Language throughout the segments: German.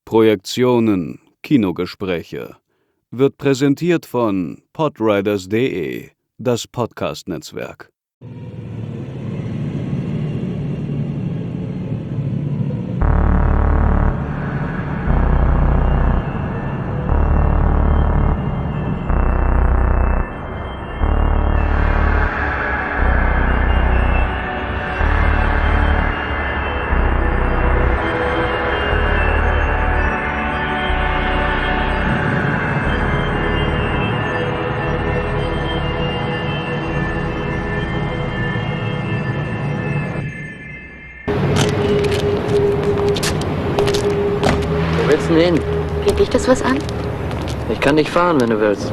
Projektionen Kinogespräche wird präsentiert von podriders.de, das Podcast-Netzwerk. Wo willst du denn hin? Geht dich das was an? Ich kann dich fahren, wenn du willst.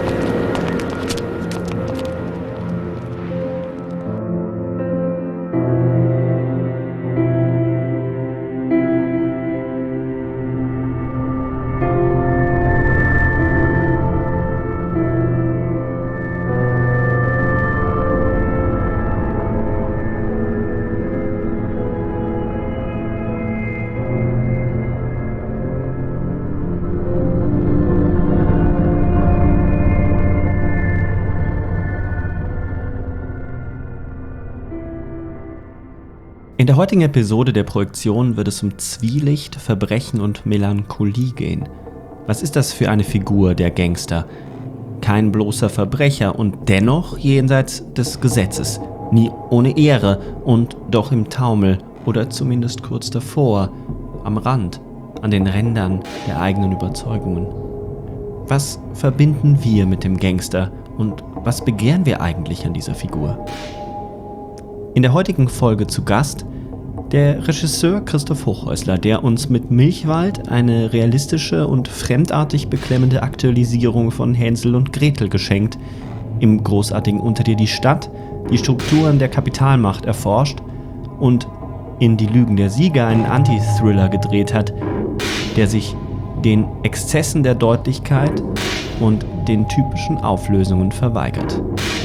In der heutigen Episode der Projektion wird es um Zwielicht, Verbrechen und Melancholie gehen. Was ist das für eine Figur, der Gangster? Kein bloßer Verbrecher und dennoch jenseits des Gesetzes. Nie ohne Ehre und doch im Taumel oder zumindest kurz davor, am Rand, an den Rändern der eigenen Überzeugungen. Was verbinden wir mit dem Gangster und was begehren wir eigentlich an dieser Figur? In der heutigen Folge zu Gast der Regisseur Christoph Hochhäusler, der uns mit Milchwald eine realistische und fremdartig beklemmende Aktualisierung von Hänsel und Gretel geschenkt, im großartigen Unter dir die Stadt die Strukturen der Kapitalmacht erforscht und in Die Lügen der Sieger einen Anti-Thriller gedreht hat, der sich den Exzessen der Deutlichkeit und den typischen Auflösungen verweigert.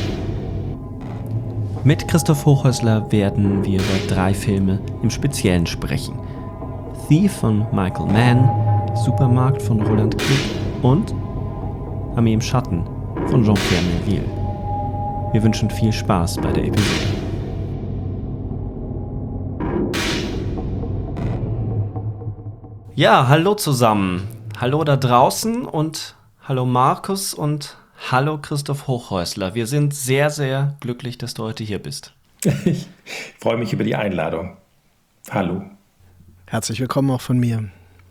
Mit Christoph Hochhäusler werden wir über 3 Filme im Speziellen sprechen. Thief von Michael Mann, Supermarkt von Roland Klick und Armee im Schatten von Jean-Pierre Melville. Wir wünschen viel Spaß bei der Episode. Ja, hallo zusammen. Hallo da draußen und hallo Markus und hallo Christoph Hochhäusler. Wir sind sehr, sehr glücklich, dass du heute hier bist. Ich freue mich über die Einladung. Hallo. Herzlich willkommen auch von mir.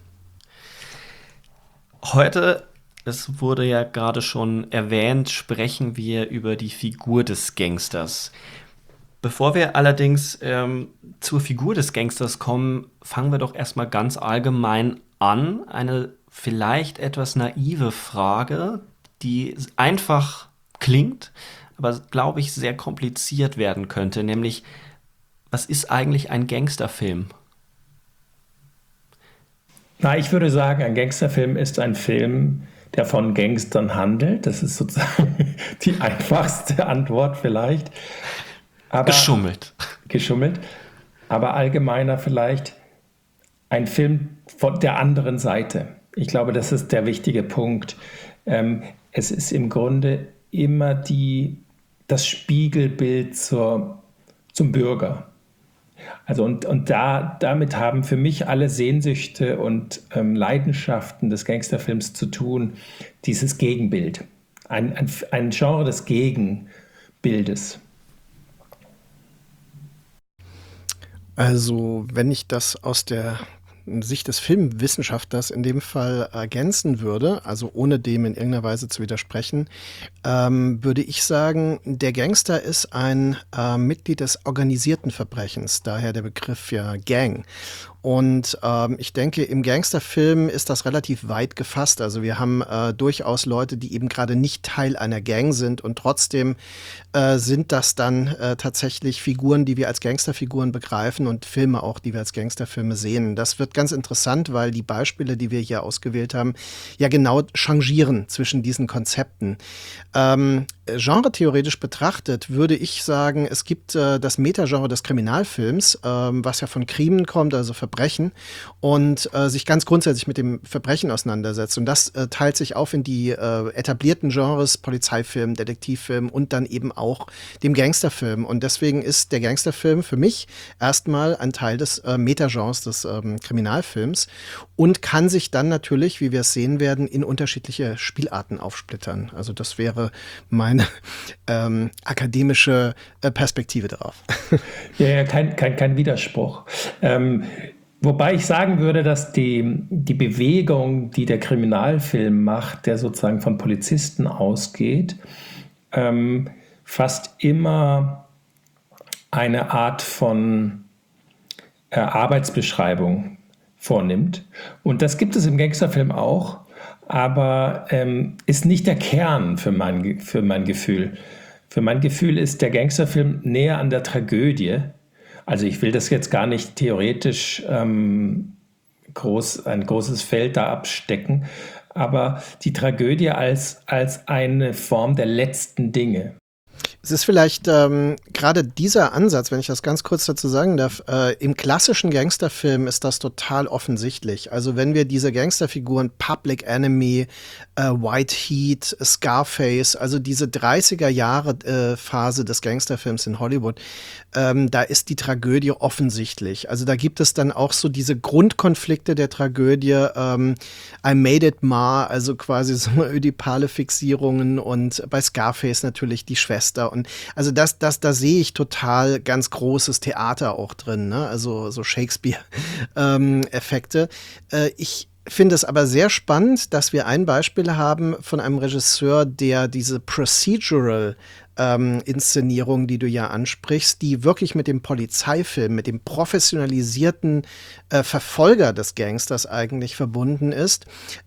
Heute, es wurde ja gerade schon erwähnt, sprechen wir über die Figur des Gangsters. Bevor wir allerdings zur Figur des Gangsters kommen, fangen wir doch erstmal ganz allgemein an. Eine vielleicht etwas naive Frage, die einfach klingt, aber, glaube ich, sehr kompliziert werden könnte, nämlich, was ist eigentlich ein Gangsterfilm? Na, ich würde sagen, ein Gangsterfilm ist ein Film, der von Gangstern handelt. Das ist sozusagen die einfachste Antwort vielleicht. Aber Geschummelt. Aber allgemeiner vielleicht ein Film von der anderen Seite. Ich glaube, das ist der wichtige Punkt. Es ist im Grunde immer das Spiegelbild zum Bürger. Also damit haben für mich alle Sehnsüchte und Leidenschaften des Gangsterfilms zu tun, dieses Gegenbild. Ein Genre des Gegenbildes. Also, wenn ich das aus der Sicht des Filmwissenschaftlers in dem Fall ergänzen würde, also ohne dem in irgendeiner Weise zu widersprechen, würde ich sagen, der Gangster ist ein Mitglied des organisierten Verbrechens, daher der Begriff ja Gang. Und ich denke, im Gangsterfilm ist das relativ weit gefasst. Also wir haben durchaus Leute, die eben gerade nicht Teil einer Gang sind und trotzdem sind das dann tatsächlich Figuren, die wir als Gangsterfiguren begreifen und Filme auch, die wir als Gangsterfilme sehen. Das wird ganz interessant, weil die Beispiele, die wir hier ausgewählt haben, ja genau changieren zwischen diesen Konzepten. genretheoretisch betrachtet würde ich sagen, es gibt das Metagenre des Kriminalfilms, was ja von Krimen kommt, also Verbrechen, und sich ganz grundsätzlich mit dem Verbrechen auseinandersetzt. Und das teilt sich auf in die etablierten Genres, Polizeifilm, Detektivfilm und dann eben auch dem Gangsterfilm. Und deswegen ist der Gangsterfilm für mich erstmal ein Teil des Metagenres des Kriminalfilms und kann sich dann natürlich, wie wir es sehen werden, in unterschiedliche Spielarten aufsplittern. Also das wäre meine akademische Perspektive darauf. Ja, kein Widerspruch. Wobei ich sagen würde, dass die Bewegung, die der Kriminalfilm macht, der sozusagen von Polizisten ausgeht, fast immer eine Art von Arbeitsbeschreibung vornimmt. Und das gibt es im Gangsterfilm auch, aber ist nicht der Kern für mein Gefühl. Für mein Gefühl ist der Gangsterfilm näher an der Tragödie. Also ich will das jetzt gar nicht theoretisch ein großes Feld da abstecken, aber die Tragödie als eine Form der letzten Dinge. Es ist vielleicht gerade dieser Ansatz, wenn ich das ganz kurz dazu sagen darf, im klassischen Gangsterfilm ist das total offensichtlich. Also wenn wir diese Gangsterfiguren Public Enemy, White Heat, Scarface, also diese 30er-Jahre-Phase des Gangsterfilms in Hollywood, da ist die Tragödie offensichtlich. Also da gibt es dann auch so diese Grundkonflikte der Tragödie, I made it Ma, also quasi so ödipale Fixierungen und bei Scarface natürlich die Schwester. Und also da sehe ich total ganz großes Theater auch drin, ne? Also so Shakespeare-Effekte. Ich finde es aber sehr spannend, dass wir ein Beispiel haben von einem Regisseur, der diese Procedural Inszenierung, die du ja ansprichst, die wirklich mit dem Polizeifilm, mit dem professionalisierten Verfolger des Gangsters eigentlich verbunden ist,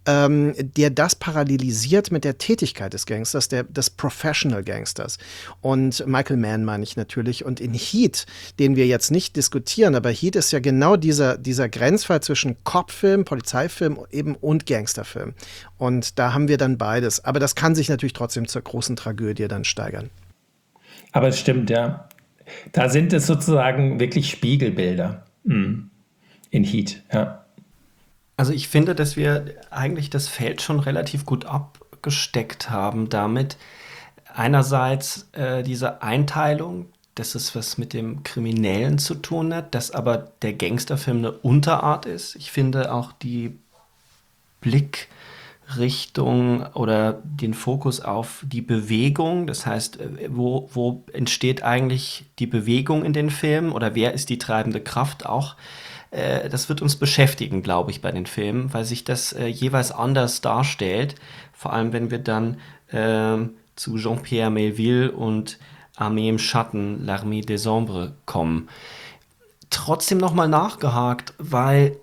der das parallelisiert mit der Tätigkeit des Gangsters, des Professional Gangsters. Und Michael Mann meine ich natürlich. Und in Heat, den wir jetzt nicht diskutieren, aber Heat ist ja genau dieser Grenzfall zwischen Cop-Film, Polizeifilm eben und Gangsterfilm. Und da haben wir dann beides. Aber das kann sich natürlich trotzdem zur großen Tragödie dann steigern. Aber es stimmt, ja. Da sind es sozusagen wirklich Spiegelbilder in Heat, ja. Also ich finde, dass wir eigentlich das Feld schon relativ gut abgesteckt haben damit. Einerseits diese Einteilung, dass es was mit dem Kriminellen zu tun hat, dass aber der Gangsterfilm eine Unterart ist. Ich finde auch die Blickrichtung oder den Fokus auf die Bewegung, das heißt, wo entsteht eigentlich die Bewegung in den Filmen oder wer ist die treibende Kraft auch, das wird uns beschäftigen, glaube ich, bei den Filmen, weil sich das jeweils anders darstellt, vor allem wenn wir dann zu Jean-Pierre Melville und Armee im Schatten, L'Armée des Ombres kommen. Trotzdem nochmal nachgehakt, weil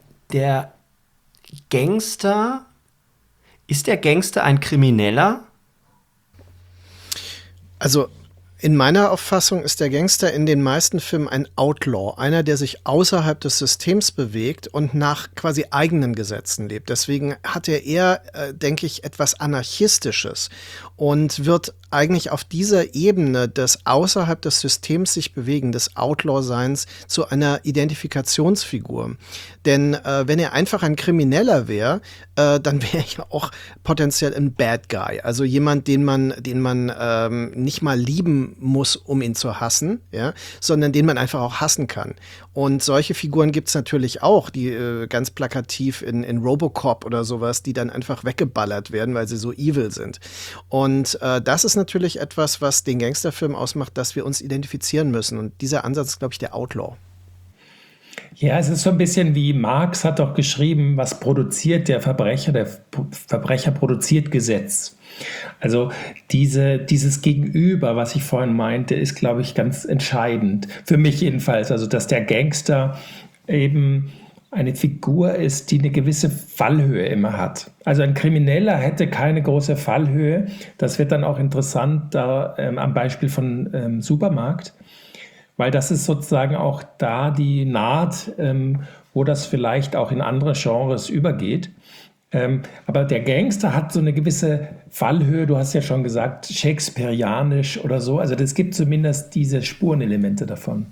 ist der Gangster ein Krimineller? Also in meiner Auffassung ist der Gangster in den meisten Filmen ein Outlaw, einer, der sich außerhalb des Systems bewegt und nach quasi eigenen Gesetzen lebt. Deswegen hat er eher, denke ich, etwas Anarchistisches und wird eigentlich auf dieser Ebene des außerhalb des Systems sich bewegen, des Outlaw-Seins, zu einer Identifikationsfigur. Denn wenn er einfach ein Krimineller wäre, dann wäre er ja auch potenziell ein Bad Guy. Also jemand, den man nicht mal lieben muss, um ihn zu hassen, ja, sondern den man einfach auch hassen kann. Und solche Figuren gibt es natürlich auch, die ganz plakativ in Robocop oder sowas, die dann einfach weggeballert werden, weil sie so evil sind. Und das ist natürlich etwas, was den Gangsterfilm ausmacht, dass wir uns identifizieren müssen. Und dieser Ansatz ist, glaube ich, der Outlaw. Ja, es ist so ein bisschen wie Marx hat doch geschrieben, was produziert der Verbrecher? Der Verbrecher produziert Gesetz. Also dieses Gegenüber, was ich vorhin meinte, ist, glaube ich, ganz entscheidend. Für mich jedenfalls. Also, dass der Gangster eben eine Figur ist, die eine gewisse Fallhöhe immer hat. Also ein Krimineller hätte keine große Fallhöhe. Das wird dann auch interessant da am Beispiel von Supermarkt. Weil das ist sozusagen auch da die Naht, wo das vielleicht auch in andere Genres übergeht. Aber der Gangster hat so eine gewisse Fallhöhe, du hast ja schon gesagt, shakespearianisch oder so. Also es gibt zumindest diese Spurenelemente davon.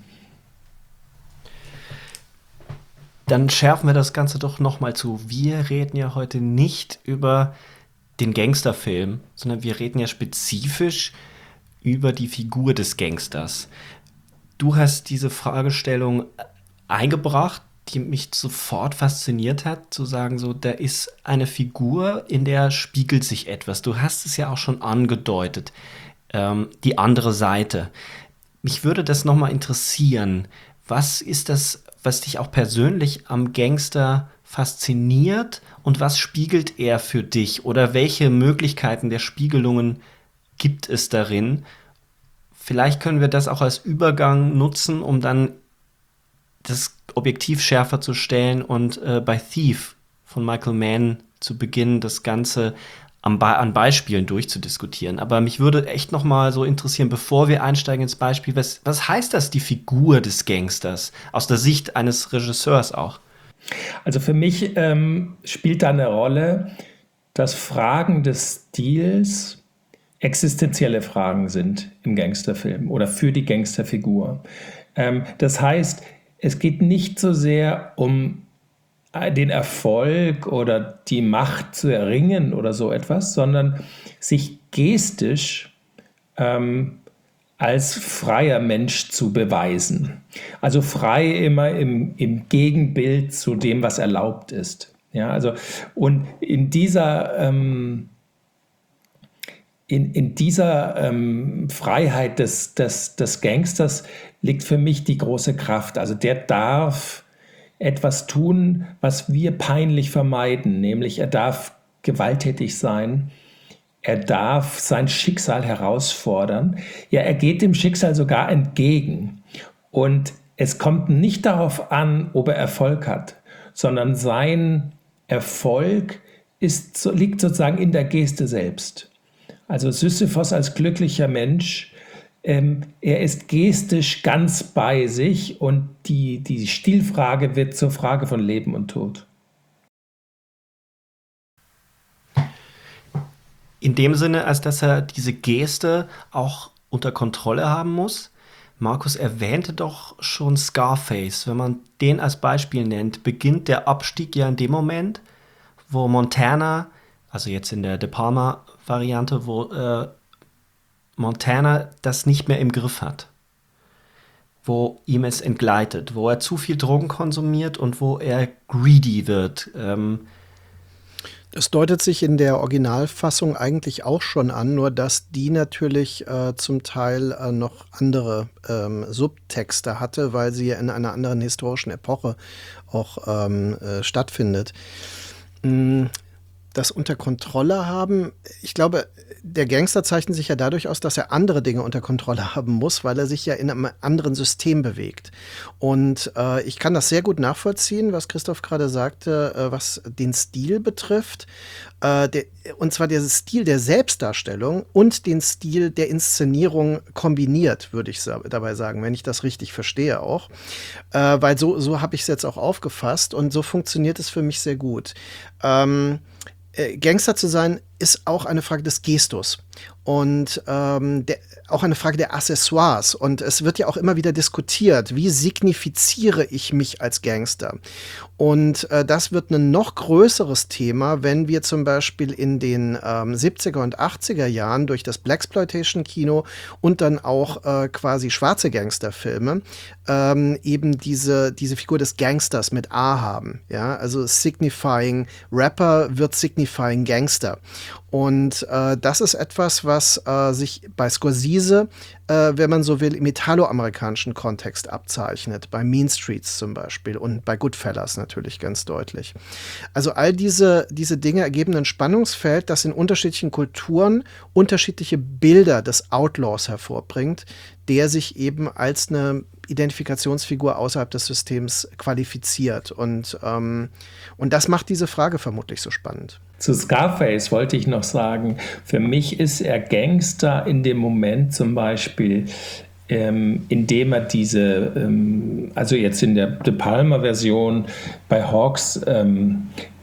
Dann schärfen wir das Ganze doch nochmal zu. Wir reden ja heute nicht über den Gangsterfilm, sondern wir reden ja spezifisch über die Figur des Gangsters. Du hast diese Fragestellung eingebracht, die mich sofort fasziniert hat, zu sagen, so, da ist eine Figur, in der spiegelt sich etwas. Du hast es ja auch schon angedeutet, die andere Seite. Mich würde das nochmal interessieren. Was ist das, was dich auch persönlich am Gangster fasziniert und was spiegelt er für dich? Oder welche Möglichkeiten der Spiegelungen gibt es darin? Vielleicht können wir das auch als Übergang nutzen, um dann das Objektiv schärfer zu stellen und bei Thief von Michael Mann zu beginnen, das Ganze an Beispielen durchzudiskutieren. Aber mich würde echt noch mal so interessieren, bevor wir einsteigen ins Beispiel, was heißt das, die Figur des Gangsters, aus der Sicht eines Regisseurs auch? Also für mich spielt da eine Rolle, dass Fragen des Stils existenzielle Fragen sind im Gangsterfilm oder für die Gangsterfigur. Das heißt, es geht nicht so sehr um den Erfolg oder die Macht zu erringen oder so etwas, sondern sich gestisch als freier Mensch zu beweisen. Also frei immer im Gegenbild zu dem, was erlaubt ist. Ja, also, und in dieser Freiheit des Gangsters liegt für mich die große Kraft. Also der darf etwas tun, was wir peinlich vermeiden, nämlich er darf gewalttätig sein, er darf sein Schicksal herausfordern. Ja, er geht dem Schicksal sogar entgegen. Und es kommt nicht darauf an, ob er Erfolg hat, sondern sein Erfolg liegt sozusagen in der Geste selbst. Also Sisyphos als glücklicher Mensch, er ist gestisch ganz bei sich und die Stilfrage wird zur Frage von Leben und Tod. In dem Sinne, als dass er diese Geste auch unter Kontrolle haben muss. Markus erwähnte doch schon Scarface. Wenn man den als Beispiel nennt, beginnt der Abstieg ja in dem Moment, wo Montana, also jetzt in der De Palma-Variante, wo Montana das nicht mehr im Griff hat. Wo ihm es entgleitet, wo er zu viel Drogen konsumiert und wo er greedy wird. Das deutet sich in der Originalfassung eigentlich auch schon an, nur dass die natürlich zum Teil noch andere Subtexte hatte, weil sie in einer anderen historischen Epoche auch stattfindet. Das unter Kontrolle haben, ich glaube, der Gangster zeichnet sich ja dadurch aus, dass er andere Dinge unter Kontrolle haben muss, weil er sich ja in einem anderen System bewegt. Und ich kann das sehr gut nachvollziehen, was Christoph gerade sagte, was den Stil betrifft. Und zwar der Stil der Selbstdarstellung und den Stil der Inszenierung kombiniert, würde ich dabei sagen, wenn ich das richtig verstehe auch. Weil so habe ich es jetzt auch aufgefasst und so funktioniert es für mich sehr gut. Gangster zu sein ist auch eine Frage des Gestus und auch eine Frage der Accessoires. Und es wird ja auch immer wieder diskutiert, wie signifiziere ich mich als Gangster? Und das wird ein noch größeres Thema, wenn wir zum Beispiel in den 70er und 80er Jahren durch das Blaxploitation-Kino und dann auch quasi schwarze Gangsterfilme eben diese Figur des Gangsters mit A haben. Ja? Also signifying Rapper wird signifying Gangster. Und das ist etwas, was sich bei Scorsese, wenn man so will, im italoamerikanischen Kontext abzeichnet. Bei Mean Streets zum Beispiel und bei Goodfellas natürlich ganz deutlich. Also all diese Dinge ergeben ein Spannungsfeld, das in unterschiedlichen Kulturen unterschiedliche Bilder des Outlaws hervorbringt, der sich eben als eine Identifikationsfigur außerhalb des Systems qualifiziert. Und das macht diese Frage vermutlich so spannend. Zu Scarface wollte ich noch sagen, für mich ist er Gangster in dem Moment zum Beispiel, indem er diese, also jetzt in der De Palma-Version bei Hawks,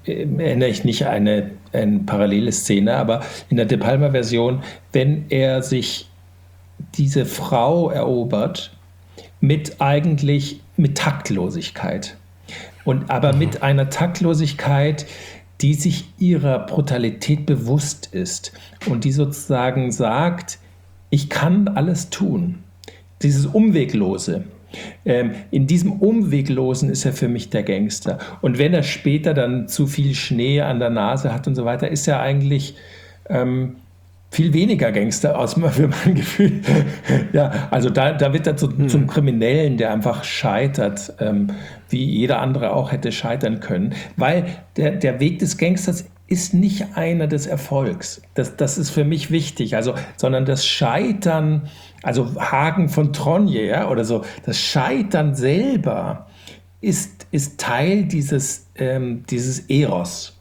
erinnere ich nicht an eine parallele Szene, aber in der De Palma-Version, wenn er sich diese Frau erobert, mit Taktlosigkeit. Aber mit einer Taktlosigkeit, die sich ihrer Brutalität bewusst ist und die sozusagen sagt, ich kann alles tun. Dieses Umweglose. In diesem Umweglosen ist er für mich der Gangster. Und wenn er später dann zu viel Schnee an der Nase hat und so weiter, ist er eigentlich viel weniger Gangster für mein Gefühl. Ja, also da wird er zum Kriminellen, der einfach scheitert, wie jeder andere auch hätte scheitern können. Weil der Weg des Gangsters ist nicht einer des Erfolgs. Das ist für mich wichtig. Sondern das Scheitern, also Hagen von Tronje, ja, oder so, das Scheitern selber ist Teil dieses Eros.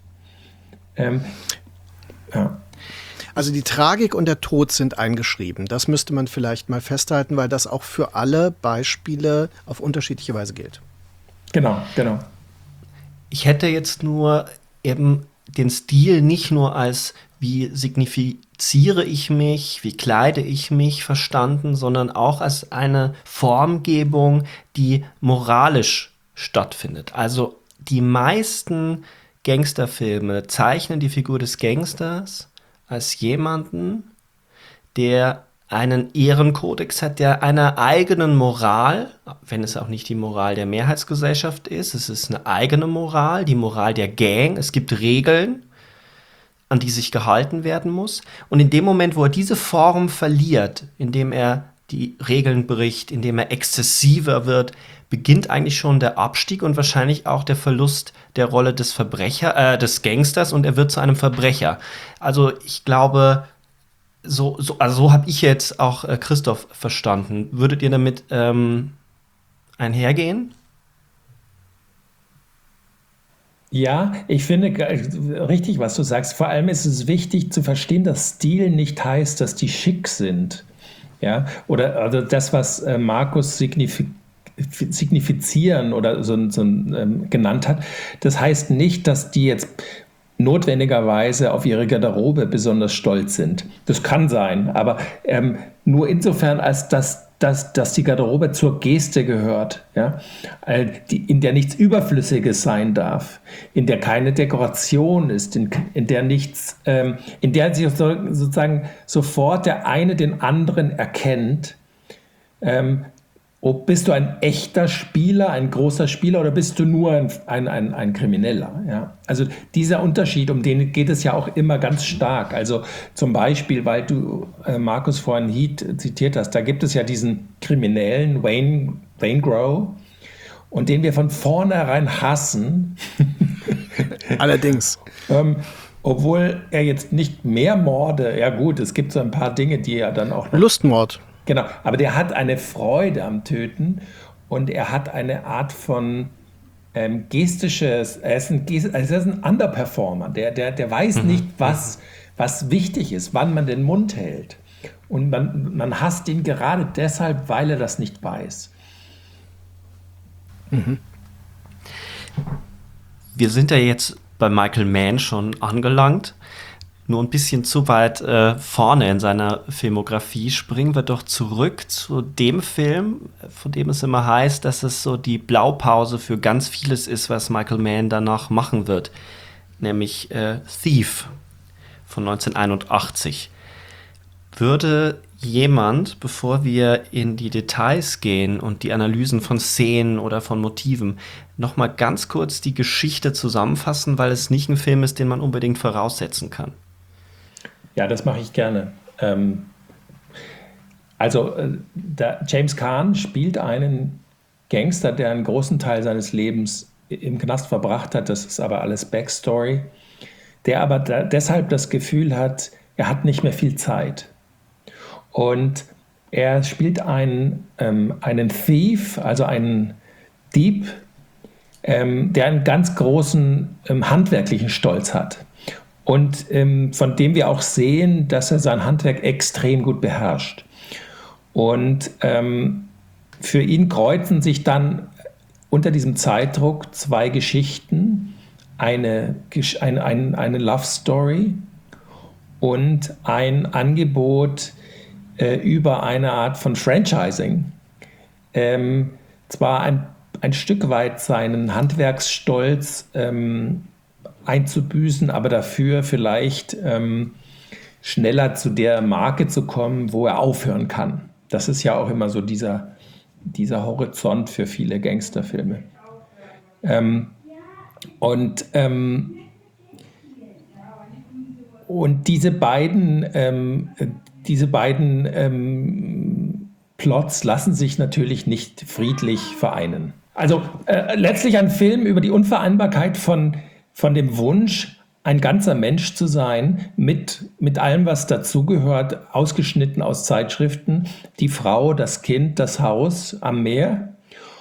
Ja. Also die Tragik und der Tod sind eingeschrieben. Das müsste man vielleicht mal festhalten, weil das auch für alle Beispiele auf unterschiedliche Weise gilt. Genau. Ich hätte jetzt nur eben den Stil nicht nur als wie signifiziere ich mich, wie kleide ich mich verstanden, sondern auch als eine Formgebung, die moralisch stattfindet. Also die meisten Gangsterfilme zeichnen die Figur des Gangsters als jemanden, der einen Ehrenkodex hat, der einer eigenen Moral, wenn es auch nicht die Moral der Mehrheitsgesellschaft ist, es ist eine eigene Moral, die Moral der Gang, es gibt Regeln, an die sich gehalten werden muss. Und in dem Moment, wo er diese Form verliert, indem er die Regeln bricht, indem er exzessiver wird, beginnt eigentlich schon der Abstieg und wahrscheinlich auch der Verlust der Rolle des des Gangsters, und er wird zu einem Verbrecher. Also ich glaube, so habe ich jetzt auch Christoph verstanden. Würdet ihr damit einhergehen? Ja, ich finde richtig, was du sagst. Vor allem ist es wichtig zu verstehen, dass Stil nicht heißt, dass die schick sind. Ja? Oder also das, was Markus signifizieren oder so genannt hat, das heißt nicht, dass die jetzt notwendigerweise auf ihre Garderobe besonders stolz sind. Das kann sein, aber nur insofern, als dass die Garderobe zur Geste gehört, ja? In der nichts Überflüssiges sein darf, in der keine Dekoration ist, in der nichts, in der sich sozusagen sofort der eine den anderen erkennt. Bist du ein echter Spieler, ein großer Spieler, oder bist du nur ein Krimineller? Ja? Also dieser Unterschied, um den geht es ja auch immer ganz stark. Also zum Beispiel, weil du Markus vorhin Heat zitiert hast, da gibt es ja diesen Kriminellen Wayne Grow, und den wir von vornherein hassen. Allerdings. Obwohl er jetzt nicht mehr Morde, ja gut, es gibt so ein paar Dinge, die er dann auch... Lustmord. Genau, aber der hat eine Freude am Töten und er hat eine Art von gestisches, er ist ein Underperformer, der weiß nicht, was wichtig ist, wann man den Mund hält. Und man hasst ihn gerade deshalb, weil er das nicht weiß. Wir sind ja jetzt bei Michael Mann schon angelangt. Nur ein bisschen zu weit vorne in seiner Filmografie. Springen wir doch zurück zu dem Film, von dem es immer heißt, dass es so die Blaupause für ganz vieles ist, was Michael Mann danach machen wird. Nämlich Thief von 1981. Würde jemand, bevor wir in die Details gehen und die Analysen von Szenen oder von Motiven, noch mal ganz kurz die Geschichte zusammenfassen, weil es nicht ein Film ist, den man unbedingt voraussetzen kann? Ja, das mache ich gerne. James Caan spielt einen Gangster, der einen großen Teil seines Lebens im Knast verbracht hat. Das ist aber alles Backstory. Der aber deshalb das Gefühl hat, er hat nicht mehr viel Zeit. Und er spielt einen Thief, also einen Dieb, der einen ganz großen handwerklichen Stolz hat. Und von dem wir auch sehen, dass er sein Handwerk extrem gut beherrscht. Und für ihn kreuzen sich dann unter diesem Zeitdruck zwei Geschichten. eine Love Story und ein Angebot über eine Art von Franchising. Zwar ein Stück weit seinen Handwerksstolz einzubüßen, aber dafür vielleicht schneller zu der Marke zu kommen, wo er aufhören kann. Das ist ja auch immer so dieser Horizont für viele Gangsterfilme. Und diese beiden Plots lassen sich natürlich nicht friedlich vereinen. Also letztlich ein Film über die Unvereinbarkeit von dem Wunsch, ein ganzer Mensch zu sein, mit allem, was dazugehört, ausgeschnitten aus Zeitschriften, die Frau, das Kind, das Haus am Meer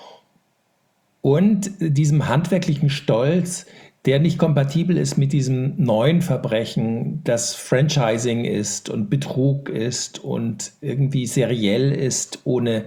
und diesem handwerklichen Stolz, der nicht kompatibel ist mit diesem neuen Verbrechen, das Franchising ist und Betrug ist und irgendwie seriell ist, ohne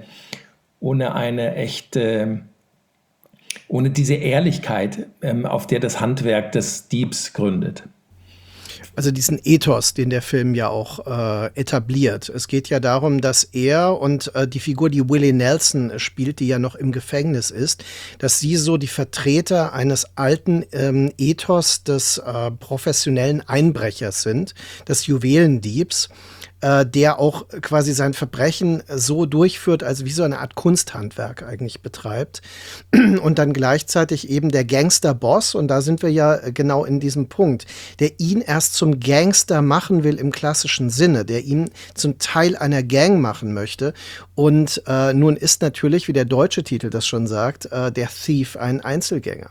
diese Ehrlichkeit, auf der das Handwerk des Diebs gründet. Also diesen Ethos, den der Film ja auch etabliert. Es geht ja darum, dass er und die Figur, die Willie Nelson spielt, die ja noch im Gefängnis ist, dass sie so die Vertreter eines alten Ethos des professionellen Einbrechers sind, des Juwelendiebs, der auch quasi sein Verbrechen so durchführt, also wie so eine Art Kunsthandwerk eigentlich betreibt. Und dann gleichzeitig eben der Gangsterboss, und da sind wir ja genau in diesem Punkt, der ihn erst zum Gangster machen will im klassischen Sinne, der ihn zum Teil einer Gang machen möchte. Und nun ist natürlich, wie der deutsche Titel das schon sagt, der Thief ein Einzelgänger.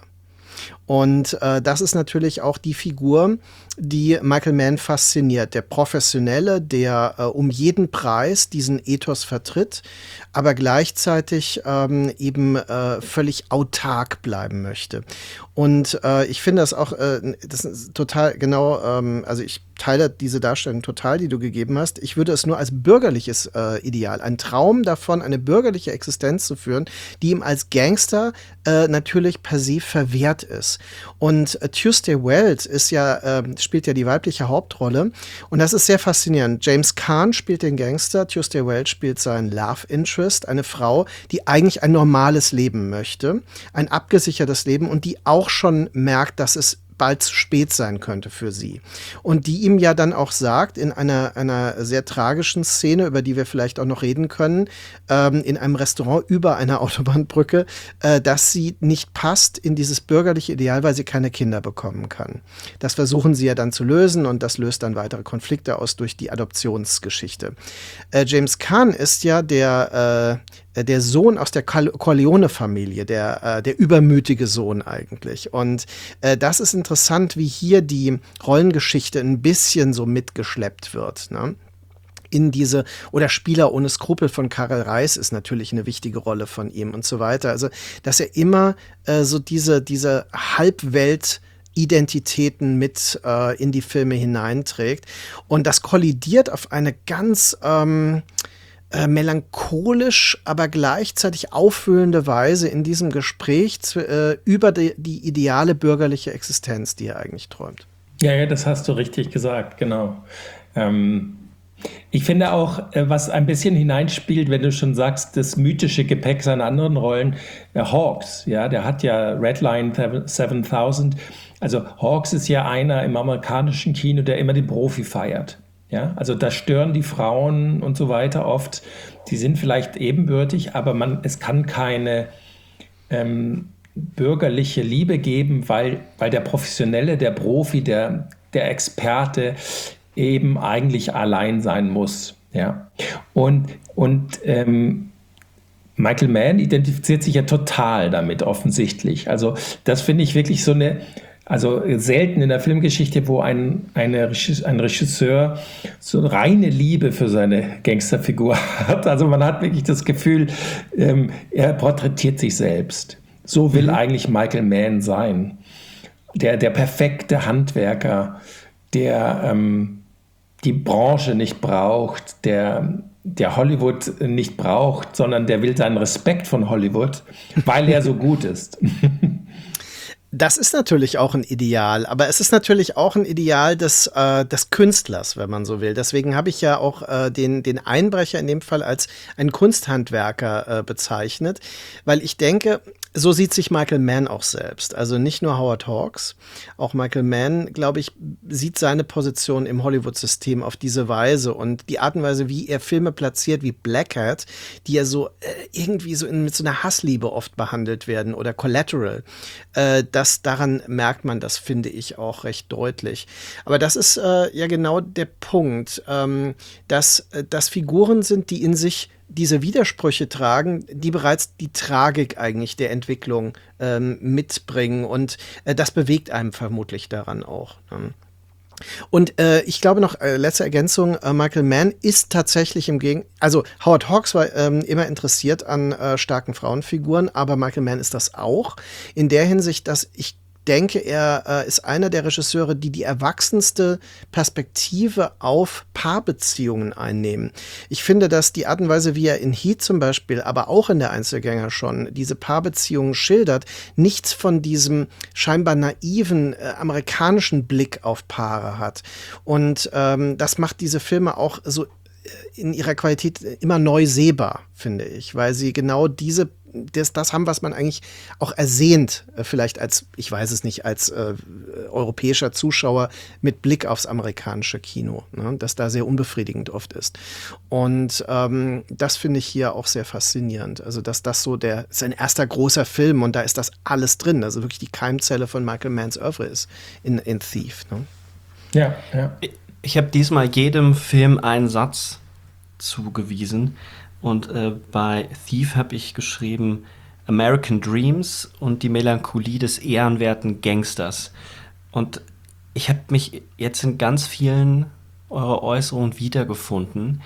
Und das ist natürlich auch die Figur, die Michael Mann fasziniert. Der Professionelle, der um jeden Preis diesen Ethos vertritt, aber gleichzeitig eben völlig autark bleiben möchte. Und ich finde das auch, das ist total genau, also ich teile diese Darstellung total, die du gegeben hast. Ich würde es nur als bürgerliches Ideal, ein Traum davon, eine bürgerliche Existenz zu führen, die ihm als Gangster natürlich per se verwehrt ist. Und Tuesday Weld spielt ja die weibliche Hauptrolle. Und das ist sehr faszinierend. James Caan spielt den Gangster, Tuesday Weld spielt seinen Love Interest, eine Frau, die eigentlich ein normales Leben möchte, ein abgesichertes Leben und die auch schon merkt, dass es bald zu spät sein könnte für sie. Und die ihm ja dann auch sagt, in einer sehr tragischen Szene, über die wir vielleicht auch noch reden können, in einem Restaurant über einer Autobahnbrücke, dass sie nicht passt in dieses bürgerliche Ideal, weil sie keine Kinder bekommen kann. Das versuchen sie ja dann zu lösen und das löst dann weitere Konflikte aus durch die Adoptionsgeschichte. James Caan ist ja der Sohn aus der Corleone-Familie, der übermütige Sohn eigentlich. Und das ist interessant, wie hier die Rollengeschichte ein bisschen so mitgeschleppt wird, ne? In diese, oder Spieler ohne Skrupel von Karel Reiss ist natürlich eine wichtige Rolle von ihm und so weiter. Also, dass er immer so diese Halbwelt-Identitäten mit in die Filme hineinträgt. Und das kollidiert auf eine ganz melancholisch, aber gleichzeitig auffüllende Weise in diesem Gespräch über die ideale bürgerliche Existenz, die er eigentlich träumt. Ja, das hast du richtig gesagt, genau. Ich finde auch, was ein bisschen hineinspielt, wenn du schon sagst, das mythische Gepäck seiner anderen Rollen, Hawks, ja, der hat ja Redline 7000. Also Hawks ist ja einer im amerikanischen Kino, der immer den Profi feiert. Ja, also da stören die Frauen und so weiter oft. Die sind vielleicht ebenbürtig, aber es kann keine bürgerliche Liebe geben, weil der Professionelle, der Profi, der Experte eben eigentlich allein sein muss. Ja, und Michael Mann identifiziert sich ja total damit offensichtlich. Also das finde ich wirklich also selten in der Filmgeschichte, wo ein Regisseur so reine Liebe für seine Gangsterfigur hat. Also man hat wirklich das Gefühl, er porträtiert sich selbst. So will eigentlich Michael Mann sein. Der perfekte Handwerker, der die Branche nicht braucht, der Hollywood nicht braucht, sondern der will seinen Respekt von Hollywood, weil er so gut ist. Das ist natürlich auch ein Ideal, aber es ist natürlich auch ein Ideal des Künstlers, wenn man so will. Deswegen habe ich ja auch den Einbrecher in dem Fall als einen Kunsthandwerker bezeichnet, weil ich denke, so sieht sich Michael Mann auch selbst. Also nicht nur Howard Hawks, auch Michael Mann, glaube ich, sieht seine Position im Hollywood-System auf diese Weise und die Art und Weise, wie er Filme platziert, wie Black Hat, die ja so irgendwie so mit so einer Hassliebe oft behandelt werden oder Collateral. Daran merkt man das, finde ich, auch recht deutlich. Aber das ist ja genau der Punkt, dass Figuren sind, die in sich diese Widersprüche tragen, die bereits die Tragik eigentlich der Entwicklung mitbringen. Und das bewegt einem vermutlich daran auch. Und ich glaube noch, letzte Ergänzung, Michael Mann ist tatsächlich also Howard Hawks war immer interessiert an starken Frauenfiguren, aber Michael Mann ist das auch. In der Hinsicht, dass ich denke, er ist einer der Regisseure, die erwachsenste Perspektive auf Paarbeziehungen einnehmen. Ich finde, dass die Art und Weise, wie er in Heat zum Beispiel, aber auch in der Einzelgänger schon, diese Paarbeziehungen schildert, nichts von diesem scheinbar naiven amerikanischen Blick auf Paare hat. Und das macht diese Filme auch so in ihrer Qualität immer neu sehbar, finde ich, weil sie genau das haben, was man eigentlich auch ersehnt, vielleicht als, ich weiß es nicht, als europäischer Zuschauer mit Blick aufs amerikanische Kino, ne, das da sehr unbefriedigend oft ist. Und das finde ich hier auch sehr faszinierend. Also, dass das so ist sein erster großer Film und da ist das alles drin, also wirklich die Keimzelle von Michael Manns Oeuvre ist in Thief. Ne? Ja, ja. Ich habe diesmal jedem Film einen Satz zugewiesen. Und bei Thief habe ich geschrieben American Dreams und die Melancholie des ehrenwerten Gangsters. Und ich habe mich jetzt in ganz vielen eurer Äußerungen wiedergefunden.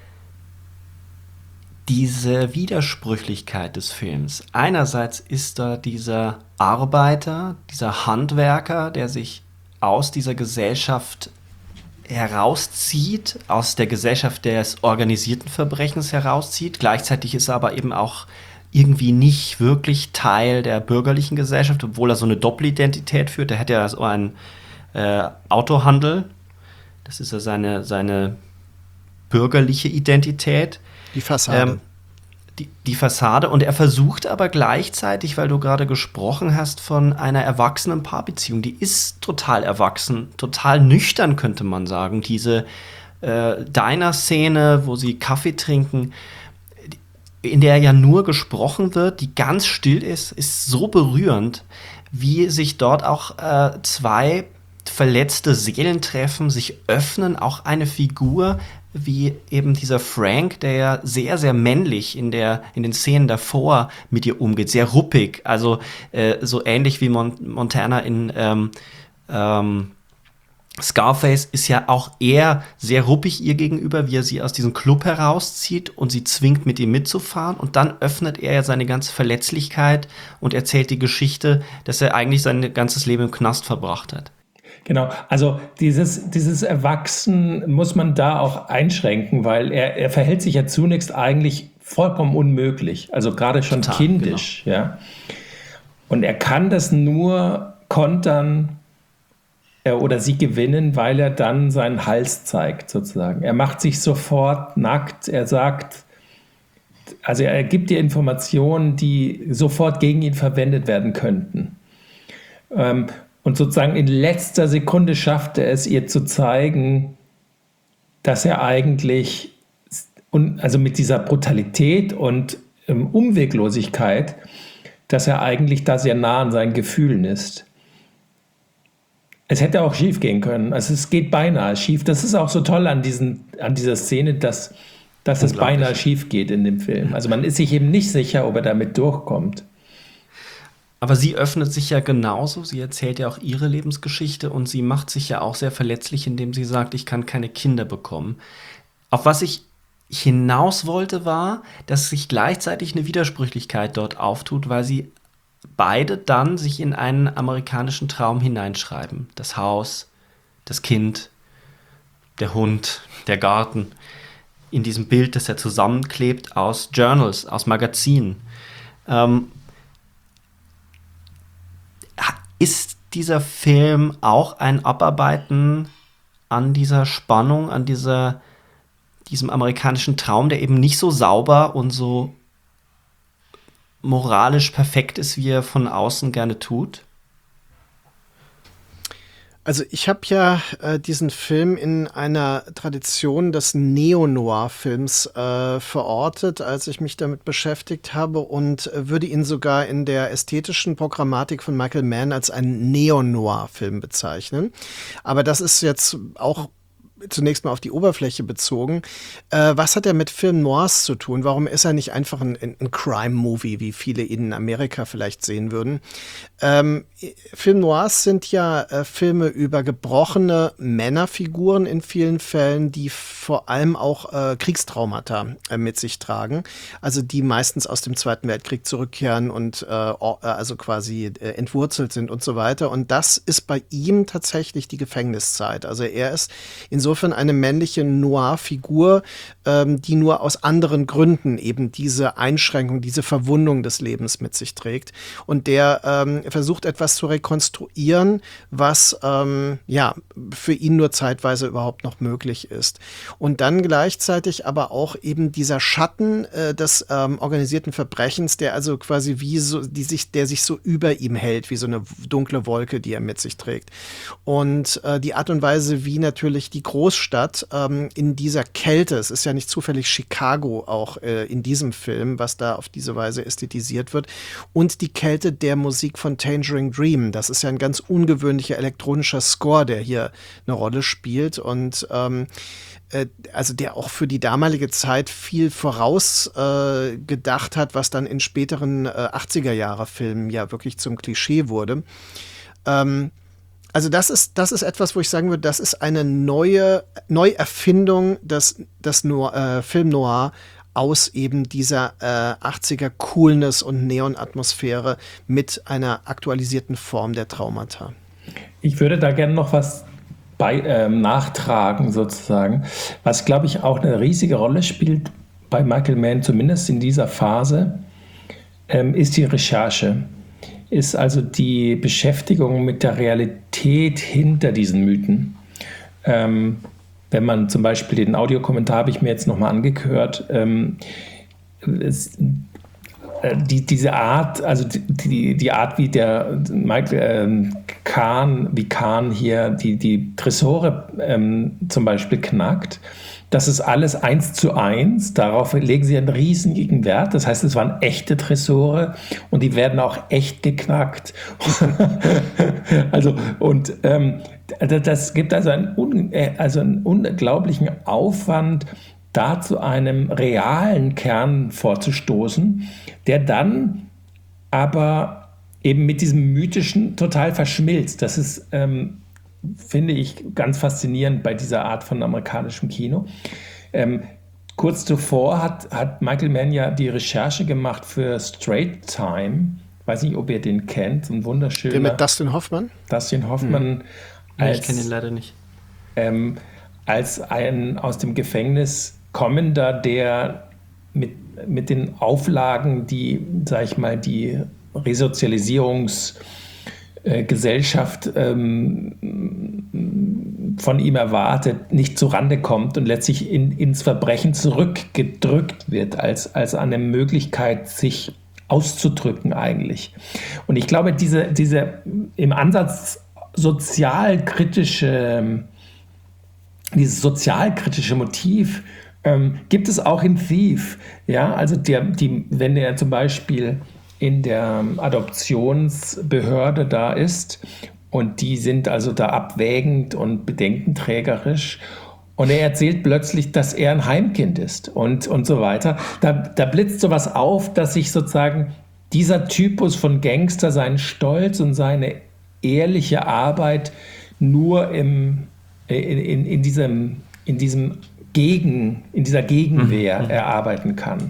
Diese Widersprüchlichkeit des Films. Einerseits ist da dieser Arbeiter, dieser Handwerker, der sich aus dieser Gesellschaft herauszieht, aus der Gesellschaft des organisierten Verbrechens herauszieht. Gleichzeitig ist er aber eben auch irgendwie nicht wirklich Teil der bürgerlichen Gesellschaft, obwohl er so eine Doppelidentität führt. Er hat ja so einen Autohandel. Das ist ja seine bürgerliche Identität. Die Fassade. Die Fassade. Und er versucht aber gleichzeitig, weil du gerade gesprochen hast von einer erwachsenen Paarbeziehung, die ist total erwachsen, total nüchtern, könnte man sagen. Diese Diner-Szene, wo sie Kaffee trinken, in der ja nur gesprochen wird, die ganz still ist so berührend, wie sich dort auch zwei verletzte Seelen treffen, sich öffnen, auch eine Figur wie eben dieser Frank, der ja sehr, sehr männlich in den Szenen davor mit ihr umgeht, sehr ruppig, also so ähnlich wie Montana in Scarface ist ja auch eher sehr ruppig ihr gegenüber, wie er sie aus diesem Club herauszieht und sie zwingt, mit ihm mitzufahren. Und dann öffnet er ja seine ganze Verletzlichkeit und erzählt die Geschichte, dass er eigentlich sein ganzes Leben im Knast verbracht hat. Genau, also dieses Erwachsen muss man da auch einschränken, weil er verhält sich ja zunächst eigentlich vollkommen unmöglich, also gerade schon total, kindisch. Genau. Ja. Und er kann das nur kontern oder sie gewinnen, weil er dann seinen Hals zeigt, sozusagen. Er macht sich sofort nackt, er sagt, also er gibt dir Informationen, die sofort gegen ihn verwendet werden könnten. Und sozusagen in letzter Sekunde schafft er es, ihr zu zeigen, dass er eigentlich, also mit dieser Brutalität und Umweglosigkeit, dass er eigentlich da sehr nah an seinen Gefühlen ist. Es hätte auch schief gehen können. Also es geht beinahe schief. Das ist auch so toll an dieser Szene, dass es beinahe schief geht in dem Film. Also man ist sich eben nicht sicher, ob er damit durchkommt. Aber sie öffnet sich ja genauso, sie erzählt ja auch ihre Lebensgeschichte und sie macht sich ja auch sehr verletzlich, indem sie sagt, ich kann keine Kinder bekommen. Auf was ich hinaus wollte, war, dass sich gleichzeitig eine Widersprüchlichkeit dort auftut, weil sie beide dann sich in einen amerikanischen Traum hineinschreiben. Das Haus, das Kind, der Hund, der Garten. In diesem Bild, das er zusammenklebt aus Journals, aus Magazinen. Ist dieser Film auch ein Abarbeiten an dieser Spannung, an diesem amerikanischen Traum, der eben nicht so sauber und so moralisch perfekt ist, wie er von außen gerne tut? Also ich habe ja diesen Film in einer Tradition des Neo-Noir-Films verortet, als ich mich damit beschäftigt habe, und würde ihn sogar in der ästhetischen Programmatik von Michael Mann als einen Neo-Noir-Film bezeichnen. Aber das ist jetzt auch zunächst mal auf die Oberfläche bezogen. Was hat er mit Film Noirs zu tun? Warum ist er nicht einfach ein Crime-Movie, wie viele ihn in Amerika vielleicht sehen würden? Film Noirs sind ja Filme über gebrochene Männerfiguren in vielen Fällen, die vor allem auch Kriegstraumata mit sich tragen. Also die meistens aus dem Zweiten Weltkrieg zurückkehren und also quasi entwurzelt sind und so weiter. Und das ist bei ihm tatsächlich die Gefängniszeit. Also er ist insofern eine männliche Noir-Figur, die nur aus anderen Gründen eben diese Einschränkung, diese Verwundung des Lebens mit sich trägt. Und der versucht etwas zu rekonstruieren, was für ihn nur zeitweise überhaupt noch möglich ist. Und dann gleichzeitig aber auch eben dieser Schatten des organisierten Verbrechens, der also quasi der sich so über ihm hält, wie so eine dunkle Wolke, die er mit sich trägt. Und die Art und Weise, wie natürlich die Großstadt in dieser Kälte, es ist ja nicht zufällig Chicago auch in diesem Film, was da auf diese Weise ästhetisiert wird, und die Kälte der Musik von Tangerine Dream. Das ist ja ein ganz ungewöhnlicher elektronischer Score, der hier eine Rolle spielt und also der auch für die damalige Zeit viel vorausgedacht hat, was dann in späteren 80er-Jahre-Filmen ja wirklich zum Klischee wurde. Also das ist etwas, wo ich sagen würde, das ist eine Neuerfindung des Film Noir aus eben dieser 80er Coolness und Neon-Atmosphäre mit einer aktualisierten Form der Traumata. Ich würde da gerne noch was nachtragen sozusagen, was glaube ich auch eine riesige Rolle spielt bei Michael Mann, zumindest in dieser Phase, ist die Recherche. Ist also die Beschäftigung mit der Realität hinter diesen Mythen. Wenn man zum Beispiel den Audiokommentar habe ich mir jetzt nochmal angehört, diese Art, also die Art, wie der Michael Kahn hier die Tresore zum Beispiel knackt, das ist alles 1:1. Darauf legen sie einen riesigen Wert. Das heißt, es waren echte Tresore und die werden auch echt geknackt. Das gibt also einen unglaublichen Aufwand, da zu einem realen Kern vorzustoßen, der dann aber eben mit diesem Mythischen total verschmilzt. Das ist finde ich ganz faszinierend bei dieser Art von amerikanischem Kino. Kurz zuvor hat Michael Mann ja die Recherche gemacht für Straight Time. Ich weiß nicht, ob ihr den kennt. Ein wunderschöner. Der mit Dustin Hoffman? Dustin Hoffman. Ich kenne ihn leider nicht. Als ein aus dem Gefängnis kommender, der mit den Auflagen, die, sag ich mal, die Resozialisierungsgesellschaft von ihm erwartet, nicht zurande kommt und letztlich ins Verbrechen zurückgedrückt wird, als eine Möglichkeit, sich auszudrücken eigentlich. Und ich glaube, diese im Ansatz dieses sozialkritische Motiv gibt es auch in Thief. Ja, also wenn er zum Beispiel in der Adoptionsbehörde da ist und die sind also da abwägend und bedenkenträgerisch und er erzählt plötzlich, dass er ein Heimkind ist und so weiter. Da blitzt sowas auf, dass sich sozusagen dieser Typus von Gangster seinen Stolz und seine ehrliche Arbeit nur in dieser Gegenwehr erarbeiten kann.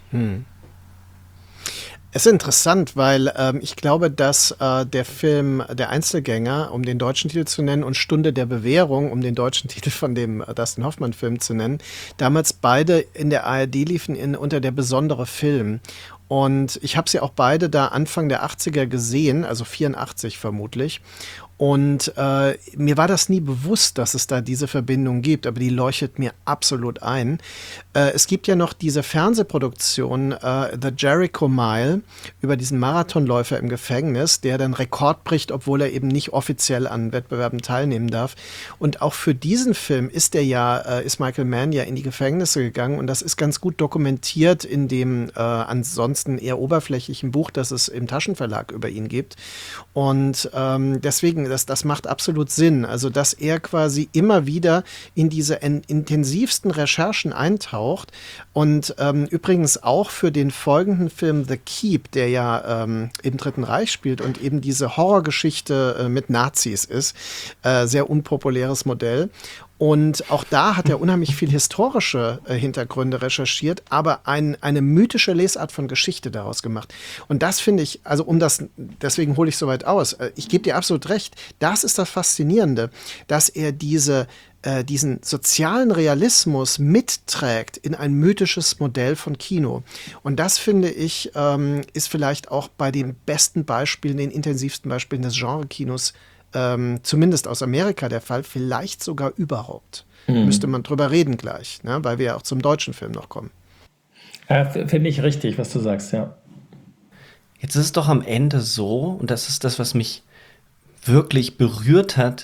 Es ist interessant, weil ich glaube, dass der Film Der Einzelgänger, um den deutschen Titel zu nennen, und Stunde der Bewährung, um den deutschen Titel von dem Dustin Hoffman-Film zu nennen, damals beide in der ARD liefen unter der besondere Film. Und ich habe sie auch beide da Anfang der 80er gesehen, also 84 vermutlich. Und mir war das nie bewusst, dass es da diese Verbindung gibt, aber die leuchtet mir absolut ein. Es gibt ja noch diese Fernsehproduktion The Jericho Mile über diesen Marathonläufer im Gefängnis, der dann Rekord bricht, obwohl er eben nicht offiziell an Wettbewerben teilnehmen darf. Und auch für diesen Film ist Michael Mann ja in die Gefängnisse gegangen und das ist ganz gut dokumentiert in dem ansonsten eher oberflächlichen Buch, das es im Taschenverlag über ihn gibt. Und deswegen das macht absolut Sinn. Also, dass er quasi immer wieder in diese intensivsten Recherchen eintaucht und übrigens auch für den folgenden Film The Keep, der ja im Dritten Reich spielt und eben diese Horrorgeschichte mit Nazis ist, sehr unpopuläres Modell. Und auch da hat er unheimlich viel historische Hintergründe recherchiert, aber eine mythische Lesart von Geschichte daraus gemacht. Und das finde ich, also deswegen hole ich so weit aus. Ich gebe dir absolut recht. Das ist das Faszinierende, dass er diesen sozialen Realismus mitträgt in ein mythisches Modell von Kino. Und das, finde ich, ist vielleicht auch bei den besten Beispielen, den intensivsten Beispielen des Genre-Kinos zumindest aus Amerika der Fall, vielleicht sogar überhaupt. Müsste man drüber reden gleich, ne? Weil wir ja auch zum deutschen Film noch kommen. Ja, finde ich richtig, was du sagst, ja. Jetzt ist es doch am Ende so, und das ist das, was mich wirklich berührt hat,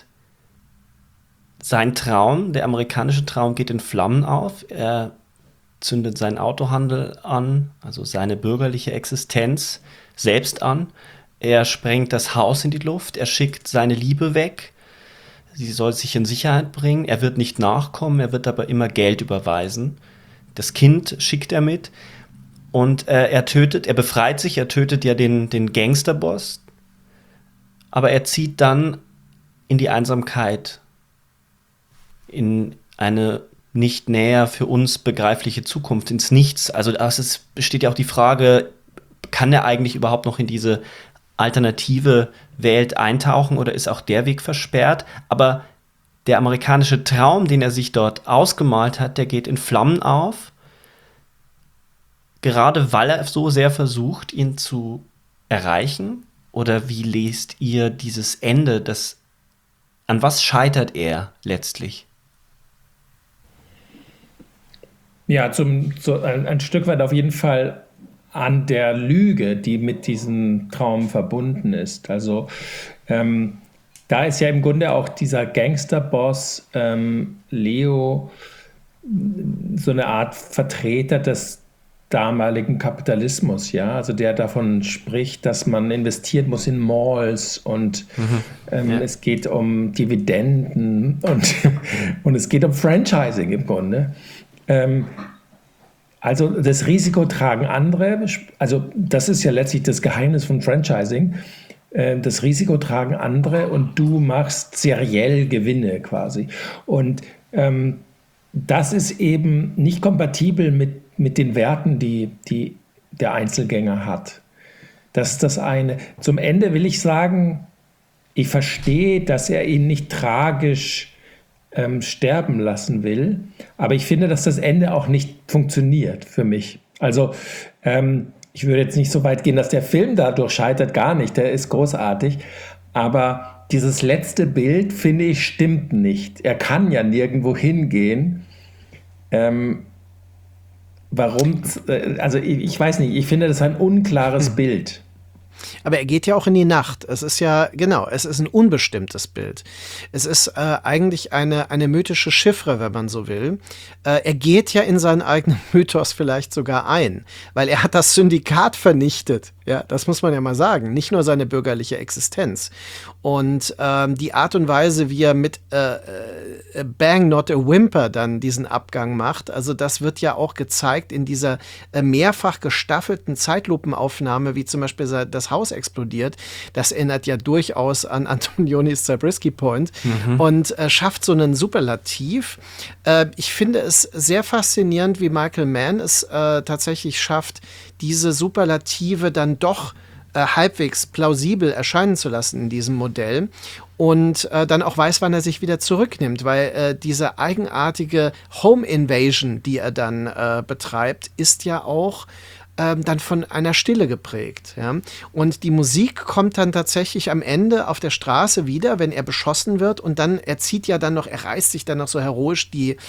sein Traum, der amerikanische Traum, geht in Flammen auf. Er zündet seinen Autohandel an, also seine bürgerliche Existenz selbst an. Er sprengt das Haus in die Luft, er schickt seine Liebe weg, sie soll sich in Sicherheit bringen, er wird nicht nachkommen, er wird aber immer Geld überweisen. Das Kind schickt er mit und er tötet ja den Gangsterboss, aber er zieht dann in die Einsamkeit, in eine nicht näher für uns begreifliche Zukunft, ins Nichts. Also besteht ja auch die Frage, kann er eigentlich überhaupt noch in diese alternative Welt eintauchen oder ist auch der Weg versperrt? Aber der amerikanische Traum, den er sich dort ausgemalt hat, der geht in Flammen auf, gerade weil er so sehr versucht, ihn zu erreichen. Oder wie lest ihr dieses Ende? An was scheitert er letztlich? Ja, ein Stück weit auf jeden Fall an der Lüge, die mit diesem Traum verbunden ist. Also da ist ja im Grunde auch dieser Gangsterboss Leo so eine Art Vertreter des damaligen Kapitalismus, ja, also der davon spricht, dass man investieren muss in Malls und es geht um Dividenden und es geht um Franchising im Grunde. Also das Risiko tragen andere, also das ist ja letztlich das Geheimnis von Franchising, das Risiko tragen andere und du machst seriell Gewinne quasi. Und das ist eben nicht kompatibel mit den Werten, die der Einzelgänger hat. Das ist das eine. Zum Ende will ich sagen, ich verstehe, dass er ihn nicht tragisch sterben lassen will. Aber ich finde, dass das Ende auch nicht funktioniert für mich. Also ich würde jetzt nicht so weit gehen, dass der Film dadurch scheitert, gar nicht. Der ist großartig. Aber dieses letzte Bild, finde ich, stimmt nicht. Er kann ja nirgendwo hingehen. Warum? Also ich weiß nicht. Ich finde, das ist ein unklares Bild. Aber er geht ja auch in die Nacht. Es ist ja, genau, es ist ein unbestimmtes Bild. Es ist eigentlich eine mythische Chiffre, wenn man so will. Er geht ja in seinen eigenen Mythos vielleicht sogar ein, weil er hat das Syndikat vernichtet. Ja, das muss man ja mal sagen. Nicht nur seine bürgerliche Existenz. Und die Art und Weise, wie er mit Bang Not a Whimper dann diesen Abgang macht, also das wird ja auch gezeigt in dieser mehrfach gestaffelten Zeitlupenaufnahme, wie zum Beispiel das Haus explodiert. Das erinnert ja durchaus an Antonionis Zabriskie Point und schafft so einen Superlativ. Ich finde es sehr faszinierend, wie Michael Mann es tatsächlich schafft, diese Superlative dann doch halbwegs plausibel erscheinen zu lassen in diesem Modell und dann auch weiß, wann er sich wieder zurücknimmt, weil diese eigenartige Home Invasion, die er dann betreibt, ist ja auch dann von einer Stille geprägt. Ja? Und die Musik kommt dann tatsächlich am Ende auf der Straße wieder, wenn er beschossen wird. Und dann, er reißt sich dann noch so heroisch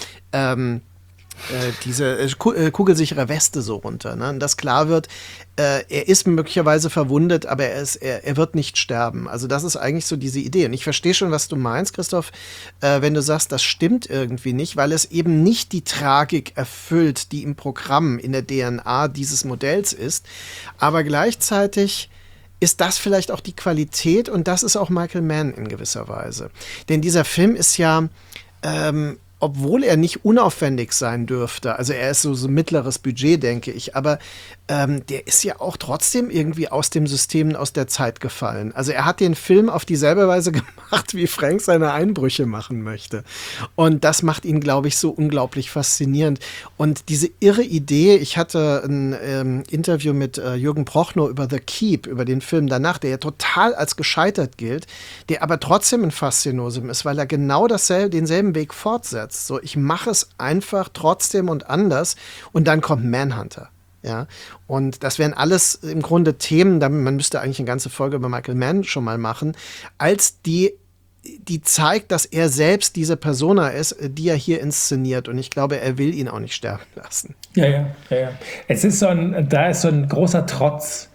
diese kugelsichere Weste so runter. Ne? Und dass klar wird, er ist möglicherweise verwundet, aber er wird nicht sterben. Also das ist eigentlich so diese Idee. Und ich verstehe schon, was du meinst, Christoph, wenn du sagst, das stimmt irgendwie nicht, weil es eben nicht die Tragik erfüllt, die im Programm, in der DNA dieses Modells ist. Aber gleichzeitig ist das vielleicht auch die Qualität und das ist auch Michael Mann in gewisser Weise. Denn dieser Film ist ja obwohl er nicht unaufwendig sein dürfte, also er ist so mittleres Budget, denke ich, aber der ist ja auch trotzdem irgendwie aus dem System, aus der Zeit gefallen. Also er hat den Film auf dieselbe Weise gemacht, wie Frank seine Einbrüche machen möchte. Und das macht ihn, glaube ich, so unglaublich faszinierend. Und diese irre Idee, ich hatte ein Interview mit Jürgen Prochnow über The Keep, über den Film danach, der ja total als gescheitert gilt, der aber trotzdem ein Faszinosum ist, weil er genau denselben Weg fortsetzt. So, ich mache es einfach trotzdem und anders und dann kommt Manhunter. Ja, und das wären alles im Grunde Themen, man müsste eigentlich eine ganze Folge über Michael Mann schon mal machen, als die zeigt, dass er selbst diese Persona ist, die er hier inszeniert. Und ich glaube, er will ihn auch nicht sterben lassen. Ja. Es ist da ist so ein großer Trotz,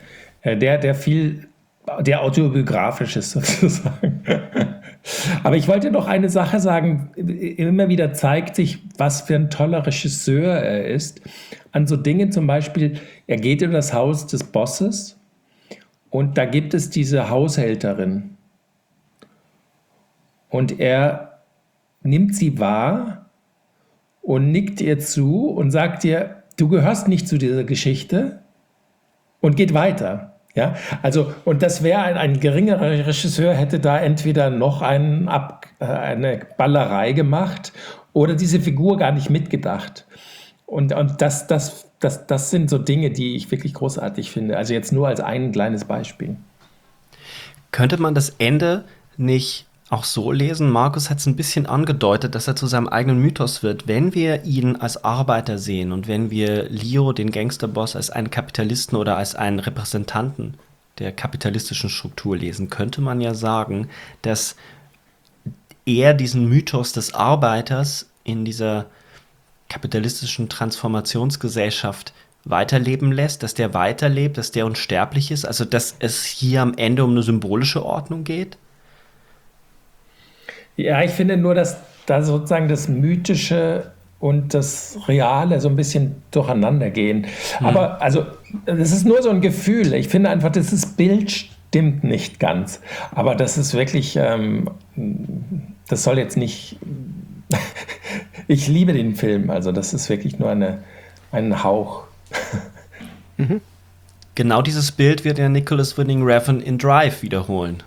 der autobiografisch ist sozusagen. Aber ich wollte noch eine Sache sagen. Immer wieder zeigt sich, was für ein toller Regisseur er ist. An so Dingen zum Beispiel, er geht in das Haus des Bosses und da gibt es diese Haushälterin. Und er nimmt sie wahr und nickt ihr zu und sagt ihr, du gehörst nicht zu dieser Geschichte und geht weiter. Ja, also, und das wäre ein geringerer Regisseur, hätte da entweder noch eine Ballerei gemacht oder diese Figur gar nicht mitgedacht. Und das sind so Dinge, die ich wirklich großartig finde. Also jetzt nur als ein kleines Beispiel. Könnte man das Ende nicht auch so lesen? Markus hat es ein bisschen angedeutet, dass er zu seinem eigenen Mythos wird. Wenn wir ihn als Arbeiter sehen und wenn wir Leo, den Gangsterboss, als einen Kapitalisten oder als einen Repräsentanten der kapitalistischen Struktur lesen, könnte man ja sagen, dass er diesen Mythos des Arbeiters in dieser kapitalistischen Transformationsgesellschaft weiterleben lässt, dass der weiterlebt, dass der unsterblich ist, also dass es hier am Ende um eine symbolische Ordnung geht? Ja, ich finde nur, dass da sozusagen das Mythische und das Reale so ein bisschen durcheinander gehen. Aber also, das ist nur so ein Gefühl. Ich finde einfach, dieses Bild stimmt nicht ganz. Aber das ist wirklich, das soll jetzt nicht... Ich liebe den Film, also das ist wirklich nur ein Hauch. Genau dieses Bild wird ja Nicholas Winding Refn in Drive wiederholen.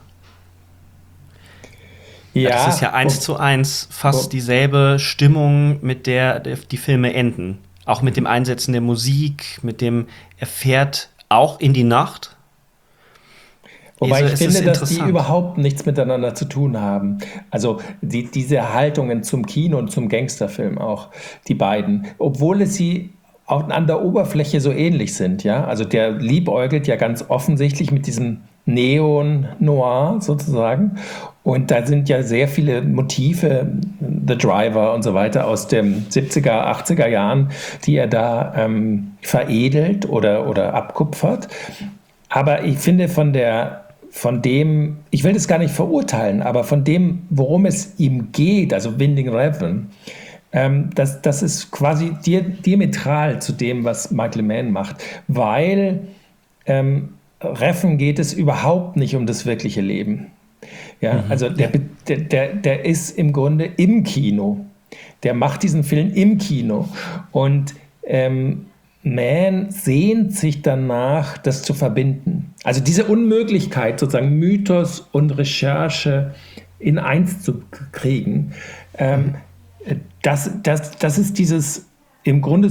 Ja, das ist ja 1:1 fast dieselbe Stimmung, mit der die Filme enden. Auch mit dem Einsetzen der Musik, mit dem er fährt auch in die Nacht. Wobei ich finde, dass die überhaupt nichts miteinander zu tun haben. Also diese Haltungen zum Kino und zum Gangsterfilm auch, die beiden. Obwohl sie auch an der Oberfläche so ähnlich sind. Ja? Also der liebäugelt ja ganz offensichtlich mit diesem Neon-Noir sozusagen. Und da sind ja sehr viele Motive, The Driver und so weiter, aus den 70er, 80er Jahren, die er da veredelt oder abkupfert. Aber ich finde von dem, ich will das gar nicht verurteilen, aber von dem, worum es ihm geht, also Winding Refn, das ist quasi diametral zu dem, was Michael Mann macht, weil Refn geht es überhaupt nicht um das wirkliche Leben. Ja, also der ist im Grunde im Kino. Der macht diesen Film im Kino. Und Mann sehnt sich danach, das zu verbinden. Also diese Unmöglichkeit, sozusagen Mythos und Recherche in eins zu kriegen, das ist dieses im Grunde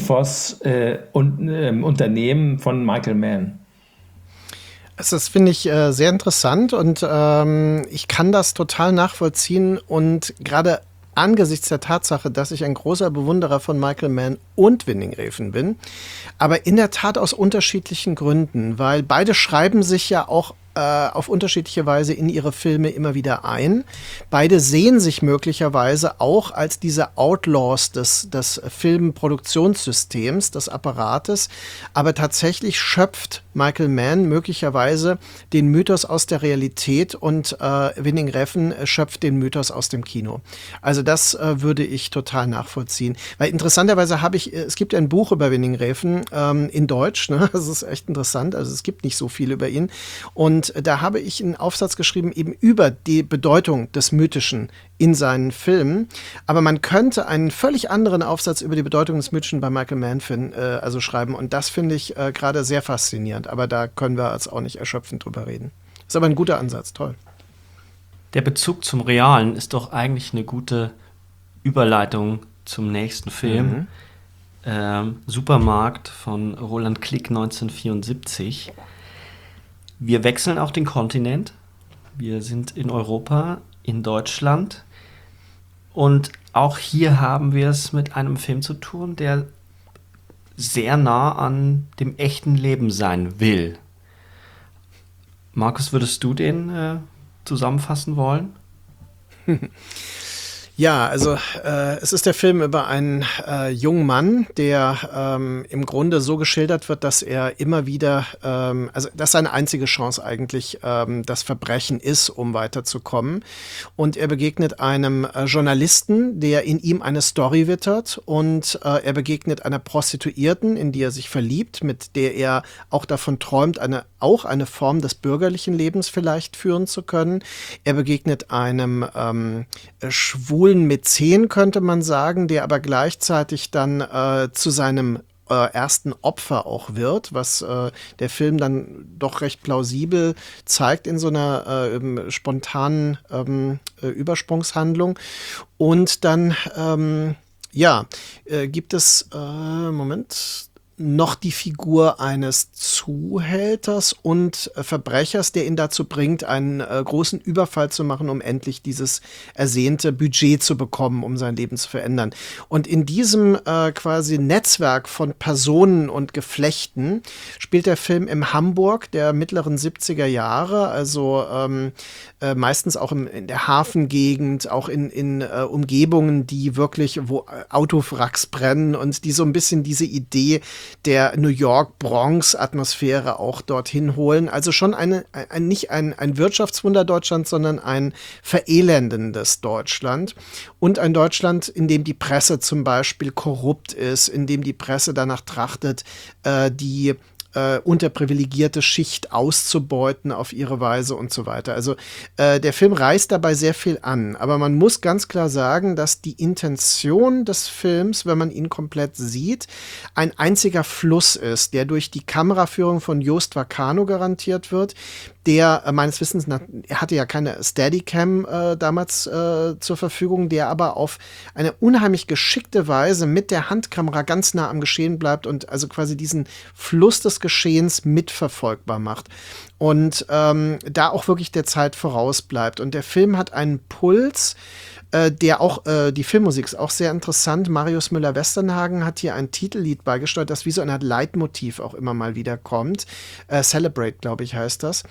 Sisyphos-Unternehmen von Michael Mann. Das finde ich sehr interessant und ich kann das total nachvollziehen und gerade angesichts der Tatsache, dass ich ein großer Bewunderer von Michael Mann und Winning Refn bin, aber in der Tat aus unterschiedlichen Gründen, weil beide schreiben sich ja auch auf unterschiedliche Weise in ihre Filme immer wieder ein. Beide sehen sich möglicherweise auch als diese Outlaws des Filmproduktionssystems, des Apparates, aber tatsächlich schöpft Michael Mann möglicherweise den Mythos aus der Realität und Winning Refn schöpft den Mythos aus dem Kino. Also das würde ich total nachvollziehen. Weil interessanterweise es gibt ein Buch über Winning Refn in Deutsch, ne? Das ist echt interessant, also es gibt nicht so viel über ihn. Und da habe ich einen Aufsatz geschrieben eben über die Bedeutung des Mythischen in seinen Filmen. Aber man könnte einen völlig anderen Aufsatz über die Bedeutung des Mythischen bei Michael Mann schreiben. Und das finde ich gerade sehr faszinierend. Aber da können wir jetzt auch nicht erschöpfend drüber reden. Ist aber ein guter Ansatz, toll. Der Bezug zum Realen ist doch eigentlich eine gute Überleitung zum nächsten Film. Supermarkt von Roland Klick 1974. Wir wechseln auch den Kontinent. Wir sind in Europa, in Deutschland. Und auch hier haben wir es mit einem Film zu tun, der sehr nah an dem echten Leben sein will. Markus, würdest du den zusammenfassen wollen? Ja, also es ist der Film über einen jungen Mann, der im Grunde so geschildert wird, dass er immer wieder, also dass seine einzige Chance eigentlich das Verbrechen ist, um weiterzukommen. Und er begegnet einem Journalisten, der in ihm eine Story wittert, und er begegnet einer Prostituierten, in die er sich verliebt, mit der er auch davon träumt, auch eine Form des bürgerlichen Lebens vielleicht führen zu können. Er begegnet einem schwulen Mäzen, könnte man sagen, der aber gleichzeitig dann zu seinem ersten Opfer auch wird, was der Film dann doch recht plausibel zeigt in so einer spontanen Übersprungshandlung. Und dann gibt es noch die Figur eines Zuhälters und Verbrechers, der ihn dazu bringt, einen großen Überfall zu machen, um endlich dieses ersehnte Budget zu bekommen, um sein Leben zu verändern. Und in diesem quasi Netzwerk von Personen und Geflechten spielt der Film im Hamburg der mittleren 70er Jahre, also meistens auch in der Hafengegend, auch in Umgebungen, die wirklich, wo Autowracks brennen und die so ein bisschen diese Idee der New York-Bronx-Atmosphäre auch dorthin holen. Also schon nicht ein Wirtschaftswunder Deutschland, sondern ein verelendendes Deutschland. Und ein Deutschland, in dem die Presse zum Beispiel korrupt ist, in dem die Presse danach trachtet, die unterprivilegierte Schicht auszubeuten auf ihre Weise und so weiter. Also der Film reißt dabei sehr viel an, aber man muss ganz klar sagen, dass die Intention des Films, wenn man ihn komplett sieht, ein einziger Fluss ist, der durch die Kameraführung von Jost Vacano garantiert wird, der meines Wissens, er hatte ja keine Steadicam damals zur Verfügung, der aber auf eine unheimlich geschickte Weise mit der Handkamera ganz nah am Geschehen bleibt und also quasi diesen Fluss des Geschehens mitverfolgbar macht. Und da auch wirklich der Zeit voraus bleibt. Und der Film hat einen Puls, der auch, die Filmmusik ist auch sehr interessant. Marius Müller-Westernhagen hat hier ein Titellied beigesteuert, das wie so eine Art Leitmotiv auch immer mal wieder kommt. Celebrate, glaube ich, heißt das.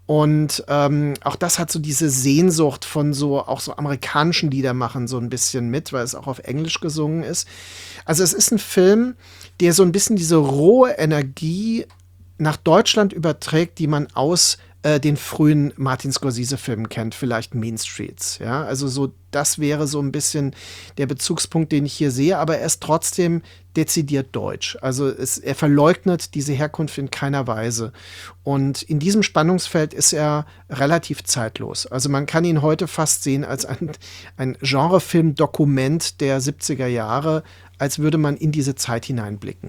Und auch das hat so diese Sehnsucht von auch so amerikanischen Liedermachern so ein bisschen mit, weil es auch auf Englisch gesungen ist. Also es ist ein Film, der so ein bisschen diese rohe Energie nach Deutschland überträgt, die man aus den frühen Martin Scorsese-Filmen kennt, vielleicht Mean Streets. Ja? Also so, das wäre so ein bisschen der Bezugspunkt, den ich hier sehe, aber er ist trotzdem dezidiert deutsch. Also er verleugnet diese Herkunft in keiner Weise. Und in diesem Spannungsfeld ist er relativ zeitlos. Also man kann ihn heute fast sehen als ein Genrefilm-Dokument der 70er Jahre, als würde man in diese Zeit hineinblicken.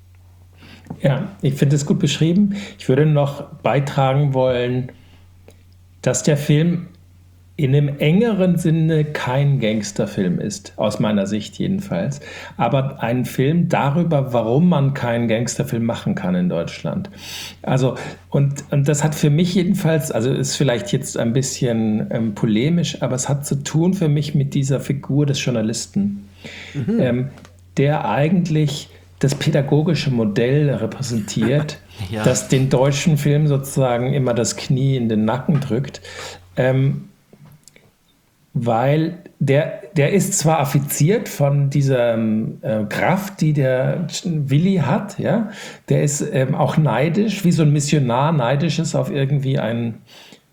Ja, ich finde es gut beschrieben. Ich würde noch beitragen wollen, dass der Film in einem engeren Sinne kein Gangsterfilm ist, aus meiner Sicht jedenfalls, aber ein Film darüber, warum man keinen Gangsterfilm machen kann in Deutschland. Also, und das hat für mich jedenfalls, also ist vielleicht jetzt ein bisschen polemisch, aber es hat zu tun für mich mit dieser Figur des Journalisten, der eigentlich das pädagogische Modell repräsentiert, das den deutschen Film sozusagen immer das Knie in den Nacken drückt. Weil der ist zwar affiziert von dieser Kraft, die der Willi hat, ja, der ist auch neidisch, wie so ein Missionar neidisch ist auf irgendwie einen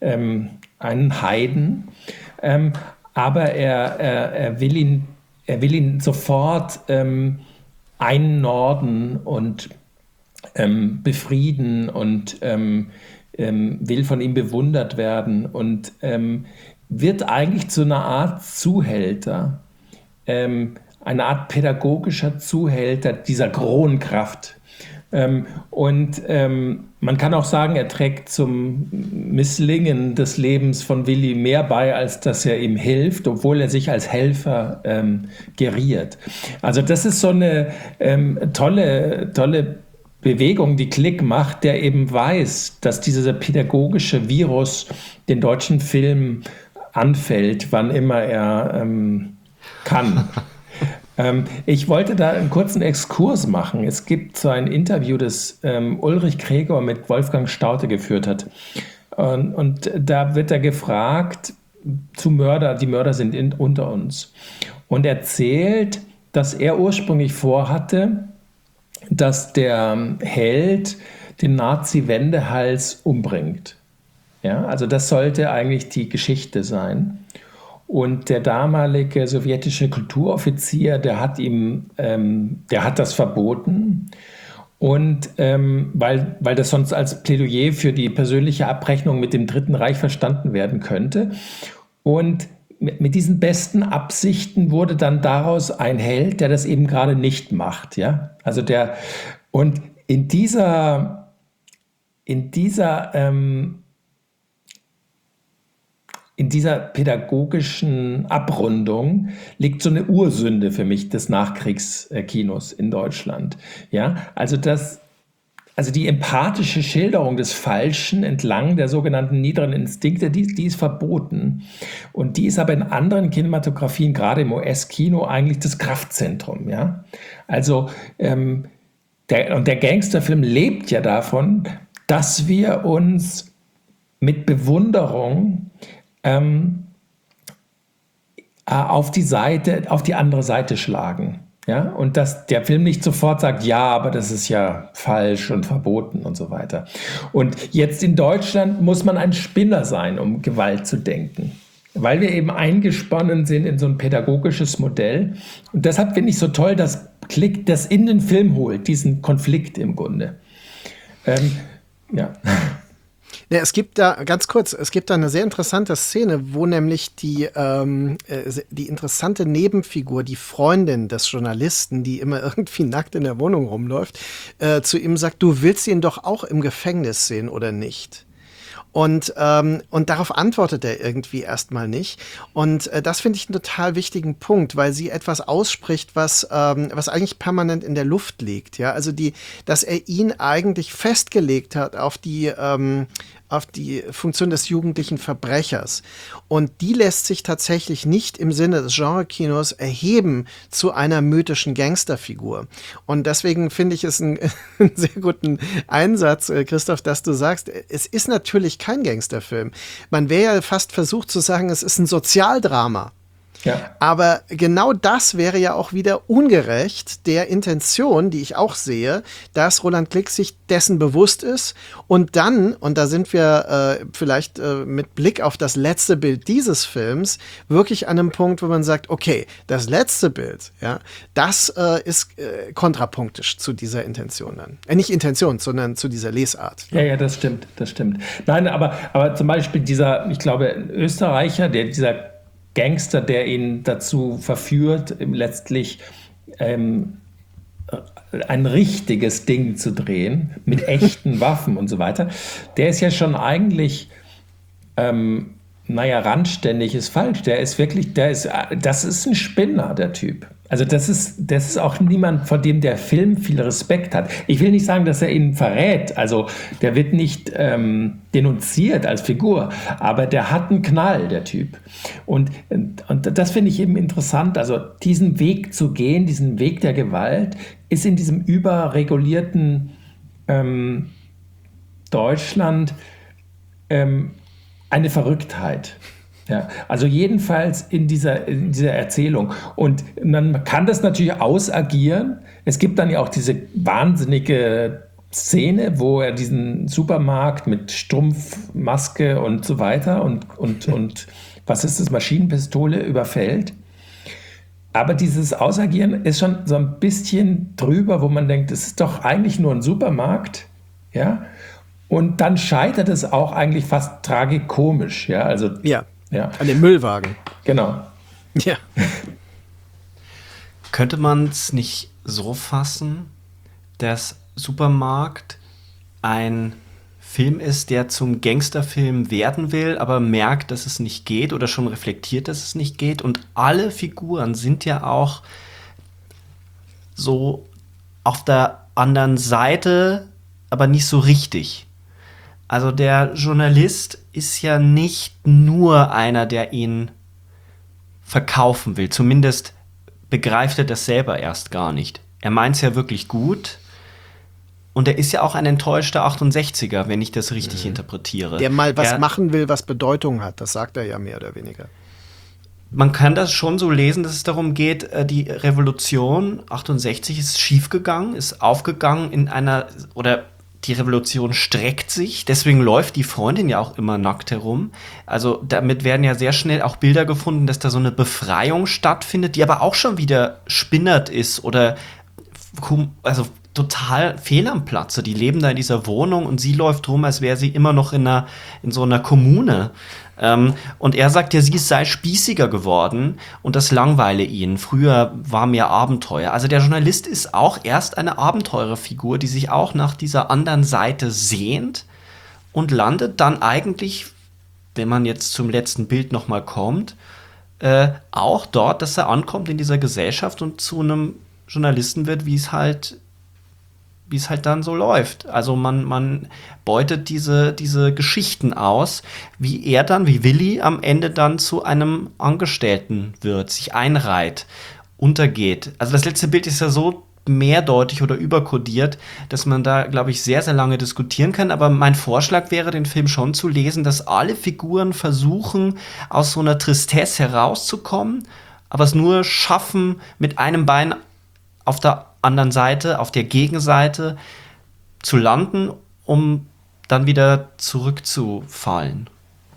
Heiden, aber er will ihn sofort einnorden und befrieden und will von ihm bewundert werden und wird eigentlich zu einer Art Zuhälter, eine Art pädagogischer Zuhälter dieser Kronkraft. Und man kann auch sagen, er trägt zum Misslingen des Lebens von Willi mehr bei, als dass er ihm hilft, obwohl er sich als Helfer geriert. Also das ist so eine tolle Bewegung, die Klick macht, der eben weiß, dass dieser pädagogische Virus den deutschen Film anfällt, wann immer er kann. Ich wollte da einen kurzen Exkurs machen. Es gibt so ein Interview, das Ulrich Gregor mit Wolfgang Staudte geführt hat. Und da wird er gefragt zu Mörder, die Mörder sind unter uns. Und erzählt, dass er ursprünglich vorhatte, dass der Held den Nazi-Wendehals umbringt. Ja, also das sollte eigentlich die Geschichte sein. Und der damalige sowjetische Kulturoffizier, der hat das verboten. Und weil das sonst als Plädoyer für die persönliche Abrechnung mit dem Dritten Reich verstanden werden könnte. Und mit diesen besten Absichten wurde dann daraus ein Held, der das eben gerade nicht macht. Ja? Also und in dieser pädagogischen Abrundung liegt so eine Ursünde für mich des Nachkriegskinos in Deutschland. Ja, also die empathische Schilderung des Falschen entlang der sogenannten niederen Instinkte, die ist verboten. Und die ist aber in anderen Kinematografien, gerade im US-Kino, eigentlich das Kraftzentrum. Ja? Also der Gangsterfilm lebt ja davon, dass wir uns mit Bewunderung auf die andere Seite schlagen. Ja? Und dass der Film nicht sofort sagt, ja, aber das ist ja falsch und verboten und so weiter. Und jetzt in Deutschland muss man ein Spinner sein, um Gewalt zu denken. Weil wir eben eingesponnen sind in so ein pädagogisches Modell. Und deshalb finde ich so toll, dass Klick das in den Film holt, diesen Konflikt im Grunde. Ja. Ja, es gibt da eine sehr interessante Szene, wo nämlich die interessante Nebenfigur, die Freundin des Journalisten, die immer irgendwie nackt in der Wohnung rumläuft, zu ihm sagt, du willst ihn doch auch im Gefängnis sehen, oder nicht? Und darauf antwortet er irgendwie erstmal nicht. Und das finde ich einen total wichtigen Punkt, weil sie etwas ausspricht, was eigentlich permanent in der Luft liegt. Ja? Also dass er ihn eigentlich festgelegt hat auf die Funktion des jugendlichen Verbrechers. Und die lässt sich tatsächlich nicht im Sinne des Genre-Kinos erheben zu einer mythischen Gangsterfigur. Und deswegen finde ich es einen sehr guten Einsatz, Christoph, dass du sagst, es ist natürlich kein Gangsterfilm. Man wäre ja fast versucht zu sagen, es ist ein Sozialdrama. Ja. Aber genau das wäre ja auch wieder ungerecht der Intention, die ich auch sehe, dass Roland Klick sich dessen bewusst ist und dann, und da sind wir vielleicht mit Blick auf das letzte Bild dieses Films, wirklich an einem Punkt, wo man sagt, okay, das letzte Bild, ja, das ist kontrapunktisch zu dieser Intention dann. Nicht Intention, sondern zu dieser Lesart. Ja, das stimmt. Nein, aber zum Beispiel ich glaube, Österreicher, dieser Gangster, der ihn dazu verführt, letztlich ein richtiges Ding zu drehen, mit echten Waffen und so weiter, der ist ja schon eigentlich randständig ist falsch. Das ist ein Spinner, der Typ. Also das ist auch niemand, vor dem der Film viel Respekt hat. Ich will nicht sagen, dass er ihn verrät. Also der wird nicht denunziert als Figur, aber der hat einen Knall, der Typ. Und das finde ich eben interessant. Also diesen Weg zu gehen, diesen Weg der Gewalt, ist in diesem überregulierten Deutschland eine Verrücktheit. Ja, also jedenfalls in dieser Erzählung. Und man kann das natürlich ausagieren. Es gibt dann ja auch diese wahnsinnige Szene, wo er diesen Supermarkt mit Strumpfmaske und so weiter und was ist das, Maschinenpistole überfällt. Aber dieses Ausagieren ist schon so ein bisschen drüber, wo man denkt, es ist doch eigentlich nur ein Supermarkt. Ja? Und dann scheitert es auch eigentlich fast tragikomisch. Ja, also, ja. An dem Müllwagen. Genau. Ja. Könnte man es nicht so fassen, dass Supermarkt ein Film ist, der zum Gangsterfilm werden will, aber merkt, dass es nicht geht oder schon reflektiert, dass es nicht geht? Und alle Figuren sind ja auch so auf der anderen Seite, aber nicht so richtig. Also der Journalist ist ja nicht nur einer, der ihn verkaufen will. Zumindest begreift er das selber erst gar nicht. Er meint es ja wirklich gut. Und er ist ja auch ein enttäuschter 68er, wenn ich das richtig interpretiere. Der mal was machen will, was Bedeutung hat. Das sagt er ja mehr oder weniger. Man kann das schon so lesen, dass es darum geht, die Revolution 68 ist schiefgegangen, ist aufgegangen in einer, oder die Revolution streckt sich, deswegen läuft die Freundin ja auch immer nackt herum. Also damit werden ja sehr schnell auch Bilder gefunden, dass da so eine Befreiung stattfindet, die aber auch schon wieder spinnert ist oder also total fehl am Platze. Die leben da in dieser Wohnung und sie läuft rum, als wäre sie immer noch in so einer Kommune. Und er sagt ja, sie sei spießiger geworden und das langweile ihn. Früher war mehr Abenteuer. Also der Journalist ist auch erst eine Abenteurerfigur, die sich auch nach dieser anderen Seite sehnt und landet dann eigentlich, wenn man jetzt zum letzten Bild nochmal kommt, auch dort, dass er ankommt in dieser Gesellschaft und zu einem Journalisten wird, wie es halt dann so läuft. Also man beutet diese Geschichten aus, wie Willi am Ende dann zu einem Angestellten wird, sich einreiht, untergeht. Also das letzte Bild ist ja so mehrdeutig oder überkodiert, dass man da, glaube ich, sehr, sehr lange diskutieren kann. Aber mein Vorschlag wäre, den Film schon zu lesen, dass alle Figuren versuchen, aus so einer Tristesse herauszukommen, aber es nur schaffen, mit einem Bein auf der anderen Seite, auf der Gegenseite zu landen, um dann wieder zurückzufallen.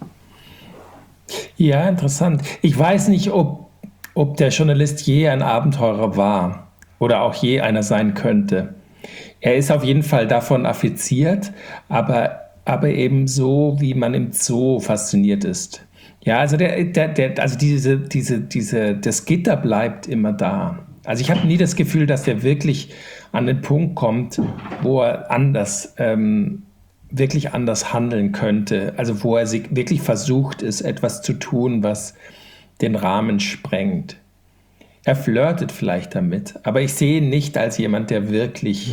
Ja, interessant. Ich weiß nicht, ob der Journalist je ein Abenteurer war oder auch je einer sein könnte. Er ist auf jeden Fall davon affiziert, aber eben so, wie man im Zoo fasziniert ist. Ja, also also das Gitter bleibt immer da. Also ich habe nie das Gefühl, dass der wirklich an den Punkt kommt, wo er wirklich anders handeln könnte. Also wo er wirklich versucht ist, etwas zu tun, was den Rahmen sprengt. Er flirtet vielleicht damit, aber ich sehe ihn nicht als jemand, der wirklich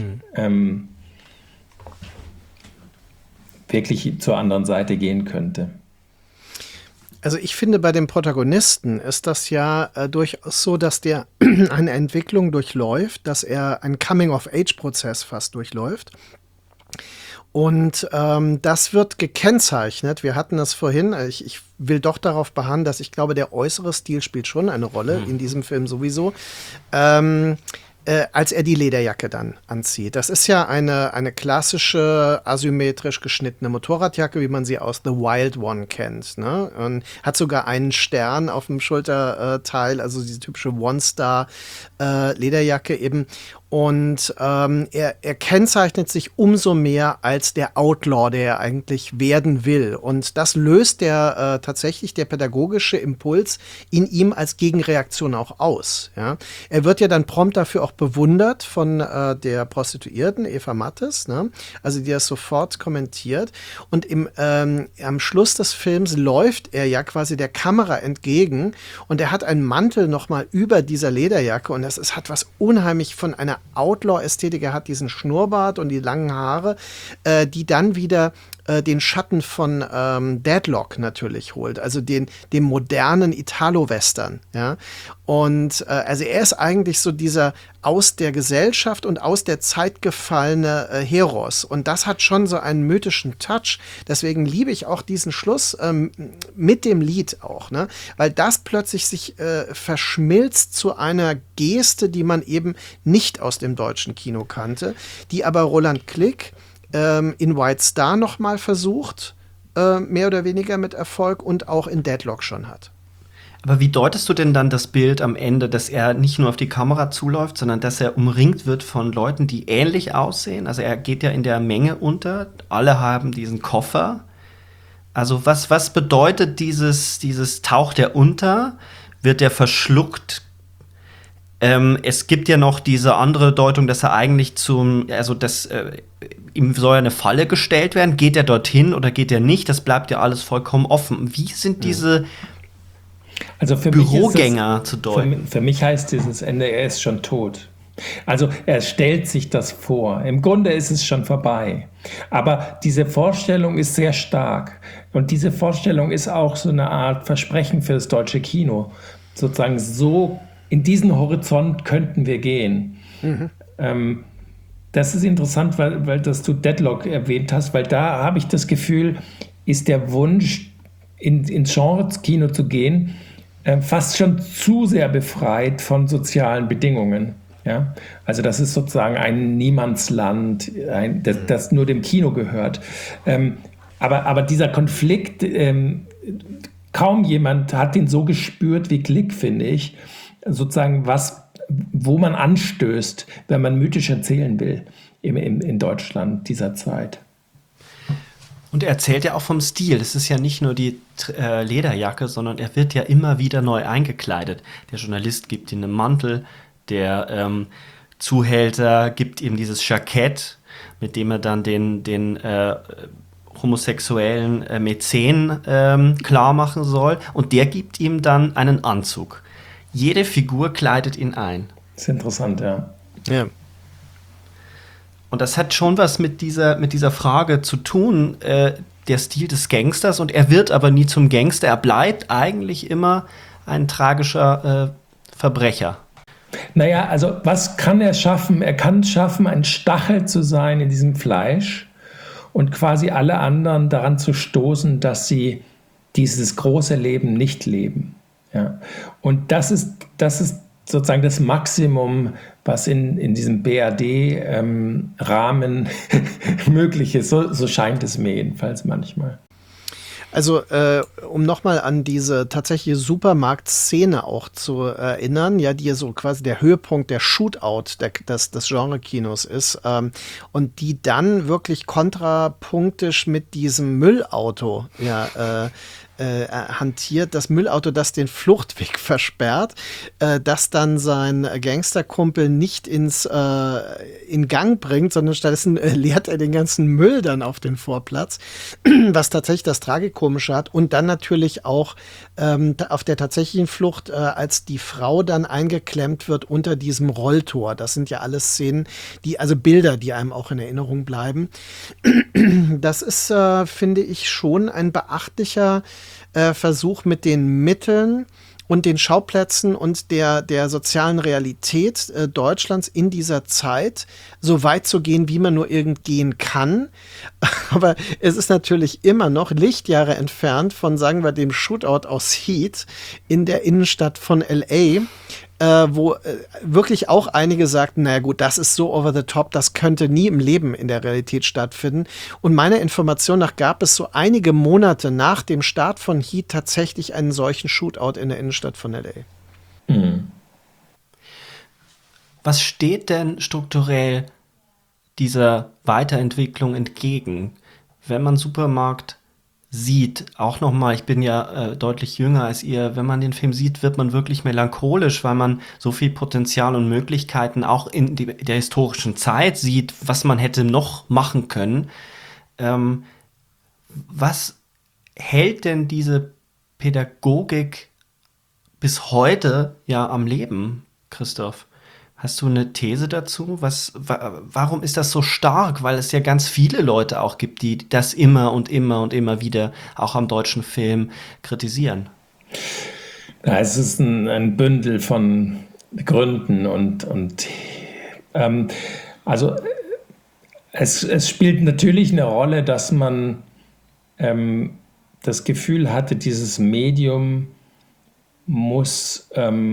zur anderen Seite gehen könnte. Also ich finde, bei dem Protagonisten ist das ja durchaus so, dass der eine Entwicklung durchläuft, dass er einen Coming-of-Age-Prozess fast durchläuft. Und das wird gekennzeichnet. Wir hatten das vorhin. Ich will doch darauf beharren, dass ich glaube, der äußere Stil spielt schon eine Rolle in diesem Film sowieso. Als er die Lederjacke dann anzieht. Das ist ja eine klassische, asymmetrisch geschnittene Motorradjacke, wie man sie aus The Wild One kennt. Ne? Und hat sogar einen Stern auf dem Schulterteil, also diese typische One-Star-Lederjacke eben. Und er kennzeichnet sich umso mehr als der Outlaw, der er eigentlich werden will. Und das löst tatsächlich der pädagogische Impuls in ihm als Gegenreaktion auch aus. Ja? Er wird ja dann prompt dafür auch bewundert von der Prostituierten, Eva Mattes, ne? Also die das sofort kommentiert. Und am Schluss des Films läuft er ja quasi der Kamera entgegen und er hat einen Mantel nochmal über dieser Lederjacke und es hat was unheimlich von einer Outlaw-Ästhetik. Er hat diesen Schnurrbart und die langen Haare, die dann wieder den Schatten von Deadlock natürlich holt, also dem modernen Italo-Western. Ja? Und also er ist eigentlich so dieser aus der Gesellschaft und aus der Zeit gefallene Heros. Und das hat schon so einen mythischen Touch. Deswegen liebe ich auch diesen Schluss mit dem Lied auch, ne? Weil das plötzlich sich verschmilzt zu einer Geste, die man eben nicht aus dem deutschen Kino kannte, die aber Roland Klick in White Star nochmal versucht, mehr oder weniger mit Erfolg und auch in Deadlock schon hat. Aber wie deutest du denn dann das Bild am Ende, dass er nicht nur auf die Kamera zuläuft, sondern dass er umringt wird von Leuten, die ähnlich aussehen? Also er geht ja in der Menge unter, alle haben diesen Koffer. Also was bedeutet dieses taucht er unter? Wird er verschluckt? Es gibt ja noch diese andere Deutung, dass er eigentlich ihm soll eine Falle gestellt werden. Geht er dorthin oder geht er nicht? Das bleibt ja alles vollkommen offen. Wie sind diese für Bürogänger zu deuten? Für mich heißt dieses Ende, er ist schon tot. Also er stellt sich das vor. Im Grunde ist es schon vorbei. Aber diese Vorstellung ist sehr stark. Und diese Vorstellung ist auch so eine Art Versprechen für das deutsche Kino. Sozusagen so in diesen Horizont könnten wir gehen. Mhm. Das ist interessant, weil dass du Deadlock erwähnt hast, weil da habe ich das Gefühl, ist der Wunsch, ins Genre-Kino zu gehen, fast schon zu sehr befreit von sozialen Bedingungen. Ja? Also das ist sozusagen ein Niemandsland, das nur dem Kino gehört. Aber dieser Konflikt, kaum jemand hat ihn so gespürt wie Klick, finde ich. Sozusagen wo man anstößt, wenn man mythisch erzählen will in Deutschland dieser Zeit. Und er erzählt ja auch vom Stil. Es ist ja nicht nur die Lederjacke, sondern er wird ja immer wieder neu eingekleidet. Der Journalist gibt ihm einen Mantel, der Zuhälter gibt ihm dieses Jackett, mit dem er dann den homosexuellen Mäzen klar machen soll. Und der gibt ihm dann einen Anzug. Jede Figur kleidet ihn ein. Das ist interessant, ja. Ja. Und das hat schon was mit dieser Frage zu tun, der Stil des Gangsters. Und er wird aber nie zum Gangster. Er bleibt eigentlich immer ein tragischer Verbrecher. Naja, also was kann er schaffen? Er kann schaffen, ein Stachel zu sein in diesem Fleisch und quasi alle anderen daran zu stoßen, dass sie dieses große Leben nicht leben. Ja. Und das ist sozusagen das Maximum, was in diesem BRD-Rahmen möglich ist. So scheint es mir jedenfalls manchmal. Also, um nochmal an diese tatsächliche Supermarktszene auch zu erinnern, ja, die ja so quasi der Höhepunkt der Shootout des Genre-Kinos ist, und die dann wirklich kontrapunktisch mit diesem Müllauto, hantiert, das Müllauto, das den Fluchtweg versperrt, das dann sein Gangsterkumpel nicht in Gang bringt, sondern stattdessen leert er den ganzen Müll dann auf den Vorplatz, was tatsächlich das Tragikomische hat. Und dann natürlich auch auf der tatsächlichen Flucht, als die Frau dann eingeklemmt wird unter diesem Rolltor. Das sind ja alles Szenen, also Bilder, die einem auch in Erinnerung bleiben. Das ist, finde ich, schon ein beachtlicher Versuch, mit den Mitteln und den Schauplätzen und der sozialen Realität Deutschlands in dieser Zeit so weit zu gehen, wie man nur irgend gehen kann. Aber es ist natürlich immer noch Lichtjahre entfernt von, sagen wir, dem Shootout aus Heat in der Innenstadt von L.A., wo wirklich auch einige sagten, naja gut, das ist so over the top, das könnte nie im Leben in der Realität stattfinden. Und meiner Information nach gab es so einige Monate nach dem Start von Heat tatsächlich einen solchen Shootout in der Innenstadt von L.A. Mhm. Was steht denn strukturell dieser Weiterentwicklung entgegen? Wenn man Supermarkt sieht, auch nochmal, ich bin ja deutlich jünger als ihr, wenn man den Film sieht, wird man wirklich melancholisch, weil man so viel Potenzial und Möglichkeiten auch in der historischen Zeit sieht, was man hätte noch machen können. Was hält denn diese Pädagogik bis heute ja am Leben, Christoph? Hast du eine These dazu? Warum ist das so stark? Weil es ja ganz viele Leute auch gibt, die das immer und immer und immer wieder auch am deutschen Film kritisieren. Ja, es ist ein Bündel von Gründen also es spielt natürlich eine Rolle, dass man das Gefühl hatte, dieses Medium muss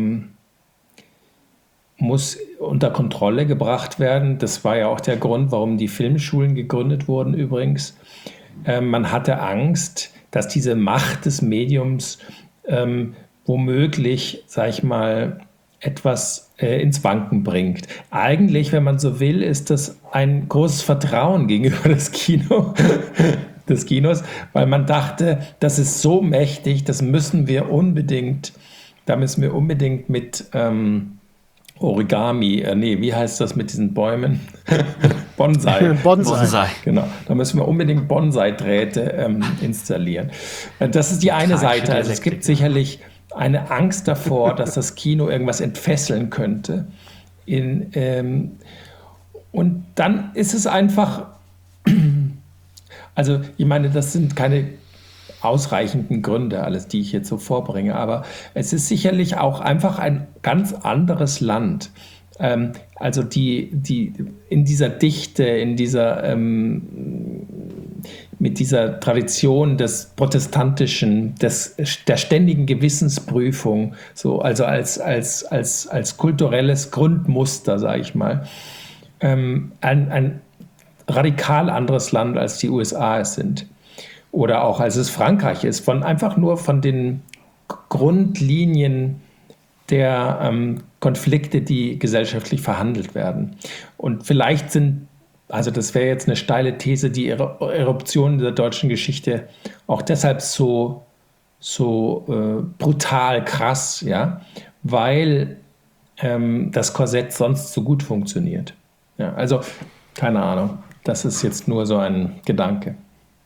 unter Kontrolle gebracht werden. Das war ja auch der Grund, warum die Filmschulen gegründet wurden übrigens. Man hatte Angst, dass diese Macht des Mediums womöglich, sag ich mal, etwas ins Wanken bringt. Eigentlich, wenn man so will, ist das ein großes Vertrauen gegenüber des Kinos, weil man dachte, das ist so mächtig, da müssen wir unbedingt mit Origami, wie heißt das mit diesen Bäumen? Bonsai. Bonsai. Genau, da müssen wir unbedingt Bonsai-Drähte installieren. Das ist die eine Seite. Also es gibt sicherlich eine Angst davor, dass das Kino irgendwas entfesseln könnte. Und dann ist es einfach, also ich meine, das sind keine ausreichenden Gründe, alles, die ich jetzt so vorbringe, aber es ist sicherlich auch einfach ein ganz anderes Land. Also die in dieser Dichte, mit dieser Tradition des Protestantischen, der ständigen Gewissensprüfung, so, also als kulturelles Grundmuster, sage ich mal, ein radikal anderes Land, als die USA es sind. Oder auch als es Frankreich ist, einfach nur von den Grundlinien der Konflikte, die gesellschaftlich verhandelt werden. Und vielleicht also das wäre jetzt eine steile These, die Eruptionen der deutschen Geschichte auch deshalb so brutal krass, ja, weil das Korsett sonst so gut funktioniert. Ja, also keine Ahnung, das ist jetzt nur so ein Gedanke.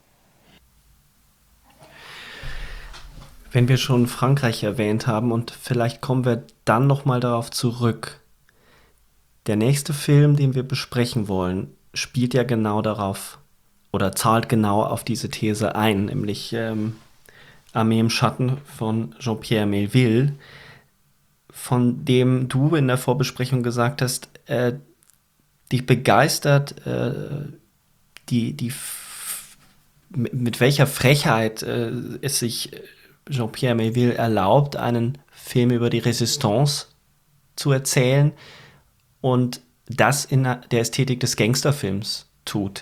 Wenn wir schon Frankreich erwähnt haben, und vielleicht kommen wir dann nochmal darauf zurück. Der nächste Film, den wir besprechen wollen, spielt ja genau darauf oder zahlt genau auf diese These ein, nämlich Armee im Schatten von Jean-Pierre Melville, von dem du in der Vorbesprechung gesagt hast, dich begeistert, mit welcher Frechheit es sich Jean-Pierre Melville erlaubt, einen Film über die Resistance zu erzählen und das in der Ästhetik des Gangsterfilms tut.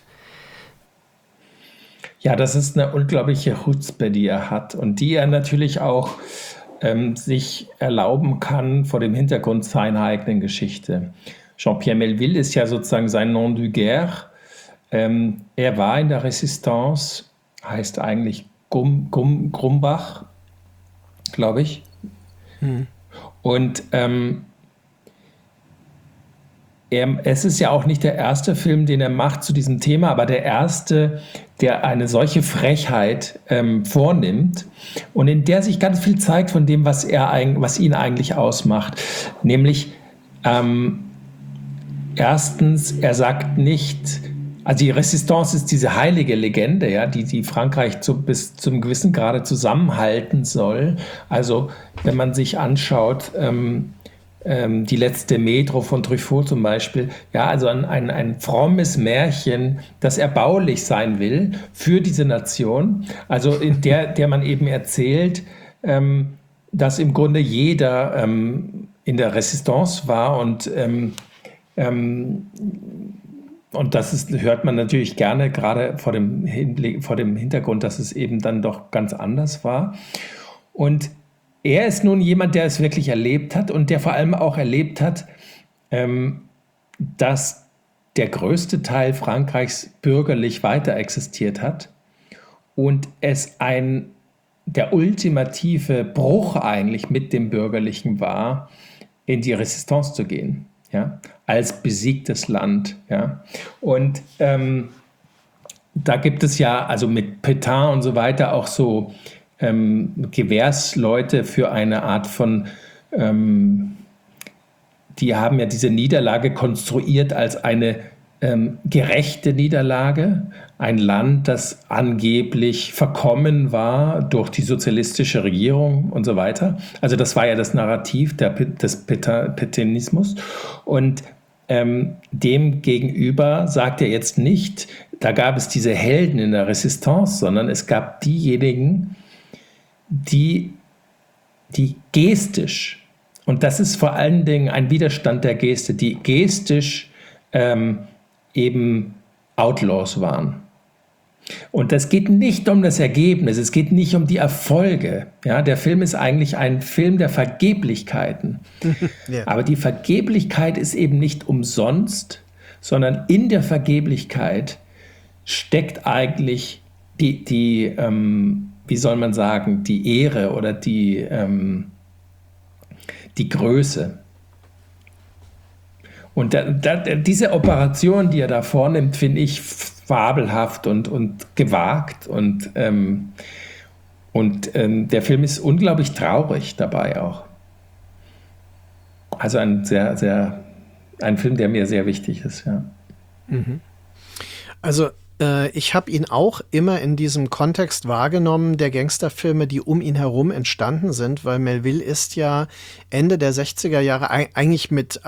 Ja, das ist eine unglaubliche Chutzpe, die er hat und die er natürlich auch sich erlauben kann vor dem Hintergrund seiner eigenen Geschichte. Jean-Pierre Melville ist ja sozusagen sein Nom du guerre. Er war in der Resistance, heißt eigentlich Grumbach, glaube ich. Und es ist ja auch nicht der erste Film, den er macht zu diesem Thema, aber der erste, der eine solche Frechheit vornimmt und in der sich ganz viel zeigt von dem, was ihn eigentlich ausmacht. Nämlich erstens, er sagt nicht, also die Resistance ist diese heilige Legende, ja, die Frankreich bis zum gewissen Grade zusammenhalten soll. Also wenn man sich anschaut, die letzte Metro von Truffaut zum Beispiel, ja, also ein frommes Märchen, das erbaulich sein will für diese Nation, also in der man eben erzählt, dass im Grunde jeder in der Resistance war und das hört man natürlich gerne, gerade vor dem Hintergrund, dass es eben dann doch ganz anders war. Und er ist nun jemand, der es wirklich erlebt hat und der vor allem auch erlebt hat, dass der größte Teil Frankreichs bürgerlich weiter existiert hat und es der ultimative Bruch eigentlich mit dem Bürgerlichen war, in die Resistance zu gehen, ja, als besiegtes Land. Ja. Und da gibt es ja, also mit Pétain und so weiter, auch so Gewährsleute für eine Art von, die haben ja diese Niederlage konstruiert als eine gerechte Niederlage, ein Land, das angeblich verkommen war durch die sozialistische Regierung und so weiter. Also das war ja das Narrativ des Pétainismus. Und dem gegenüber sagt er jetzt nicht, da gab es diese Helden in der Resistance, sondern es gab diejenigen, die gestisch, und das ist vor allen Dingen ein Widerstand der Geste, die gestisch eben Outlaws waren. Und das geht nicht um das Ergebnis, es geht nicht um die Erfolge. Ja, der Film ist eigentlich ein Film der Vergeblichkeiten. Ja. Aber die Vergeblichkeit ist eben nicht umsonst, sondern in der Vergeblichkeit steckt eigentlich die wie soll man sagen, die Ehre oder die Größe. Und diese Operation, die er da vornimmt, finde ich fabelhaft und gewagt. Und der Film ist unglaublich traurig dabei auch. Also ein Film, der mir sehr wichtig ist, ja. Mhm. Also ich habe ihn auch immer in diesem Kontext wahrgenommen, der Gangsterfilme, die um ihn herum entstanden sind, weil Melville ist ja Ende der 60er Jahre eigentlich mit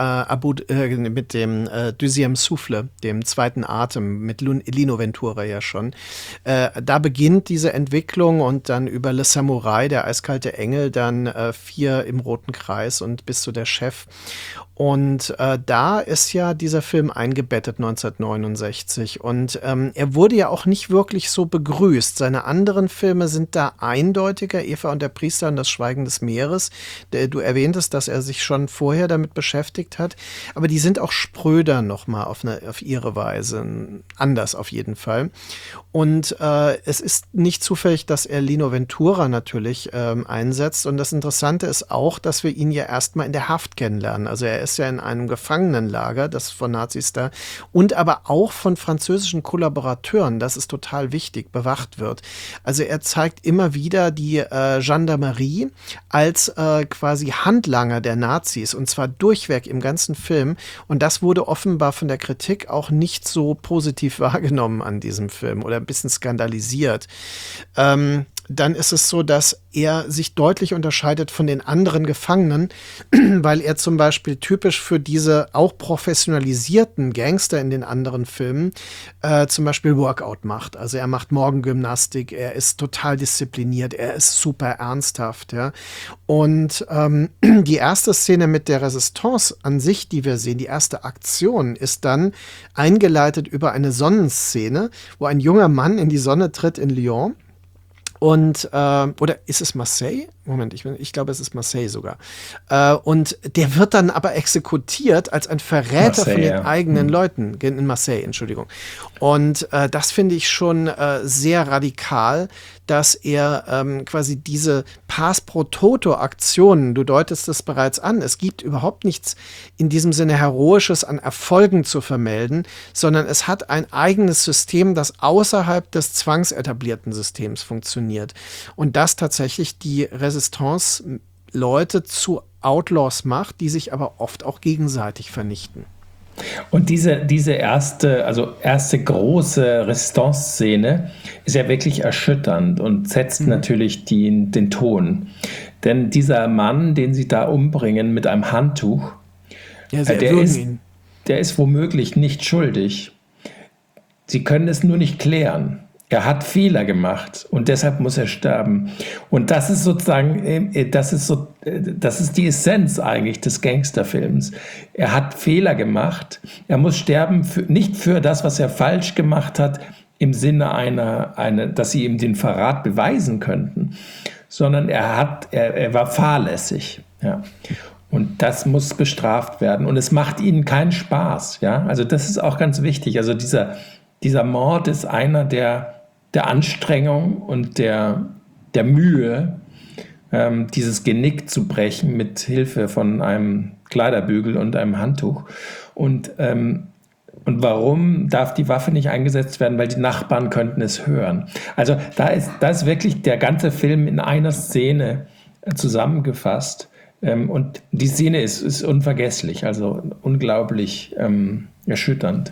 dem Deuxième Souffle, dem zweiten Atem, mit Lino Ventura ja schon. Da beginnt diese Entwicklung und dann über Le Samouraï, der eiskalte Engel, dann 4 im Roten Kreis und bis zu der Chef. Und da ist ja dieser Film eingebettet 1969 und er wurde ja auch nicht wirklich so begrüßt. Seine anderen Filme sind da eindeutiger, Eva und der Priester und das Schweigen des Meeres. Du erwähntest, dass er sich schon vorher damit beschäftigt hat, aber die sind auch spröder nochmal auf ihre Weise, anders auf jeden Fall. Und es ist nicht zufällig, dass er Lino Ventura natürlich einsetzt und das Interessante ist auch, dass wir ihn ja erstmal in der Haft kennenlernen. Also er ist ja in einem Gefangenenlager, das von Nazis da und aber auch von französischen Kollaborateuren, das ist total wichtig, bewacht wird. Also er zeigt immer wieder die Gendarmerie als quasi Handlanger der Nazis und zwar durchweg im ganzen Film und das wurde offenbar von der Kritik auch nicht so positiv wahrgenommen an diesem Film oder ein bisschen skandalisiert. Dann ist es so, dass er sich deutlich unterscheidet von den anderen Gefangenen, weil er zum Beispiel typisch für diese auch professionalisierten Gangster in den anderen Filmen zum Beispiel Workout macht. Also er macht Morgengymnastik, er ist total diszipliniert, er ist super ernsthaft. Ja. Und die erste Szene mit der Resistance an sich, die wir sehen, die erste Aktion, ist dann eingeleitet über eine Sonnenszene, wo ein junger Mann in die Sonne tritt in Lyon. Und, oder ist es Marseille? Moment, ich glaube, es ist Marseille sogar. Und der wird dann aber exekutiert als ein Verräter Marseille, von den eigenen Leuten. In Marseille, Entschuldigung. Und das finde ich schon sehr radikal, dass er quasi diese Pars pro Toto-Aktionen, du deutest es bereits an, es gibt überhaupt nichts in diesem Sinne Heroisches an Erfolgen zu vermelden, sondern es hat ein eigenes System, das außerhalb des zwangsetablierten Systems funktioniert. Und das tatsächlich die Resistance-Leute zu Outlaws macht, die sich aber oft auch gegenseitig vernichten. Und diese erste große Resistance-Szene ist ja wirklich erschütternd und setzt natürlich den Ton. Denn dieser Mann, den sie da umbringen mit einem Handtuch, ja, der ist womöglich nicht schuldig. Sie können es nur nicht klären. Er hat Fehler gemacht und deshalb muss er sterben. Und das ist sozusagen, das ist die Essenz eigentlich des Gangsterfilms. Er hat Fehler gemacht. Er muss sterben, nicht für das, was er falsch gemacht hat, im Sinne dass sie ihm den Verrat beweisen könnten, sondern er war fahrlässig. Ja. Und das muss bestraft werden. Und es macht ihnen keinen Spaß. Ja? Also das ist auch ganz wichtig. Also dieser Mord ist einer der Anstrengung und der Mühe, dieses Genick zu brechen mit Hilfe von einem Kleiderbügel und einem Handtuch. Und warum darf die Waffe nicht eingesetzt werden? Weil die Nachbarn könnten es hören. Also da ist wirklich der ganze Film in einer Szene zusammengefasst. Und die Szene ist unvergesslich, also unglaublich erschütternd.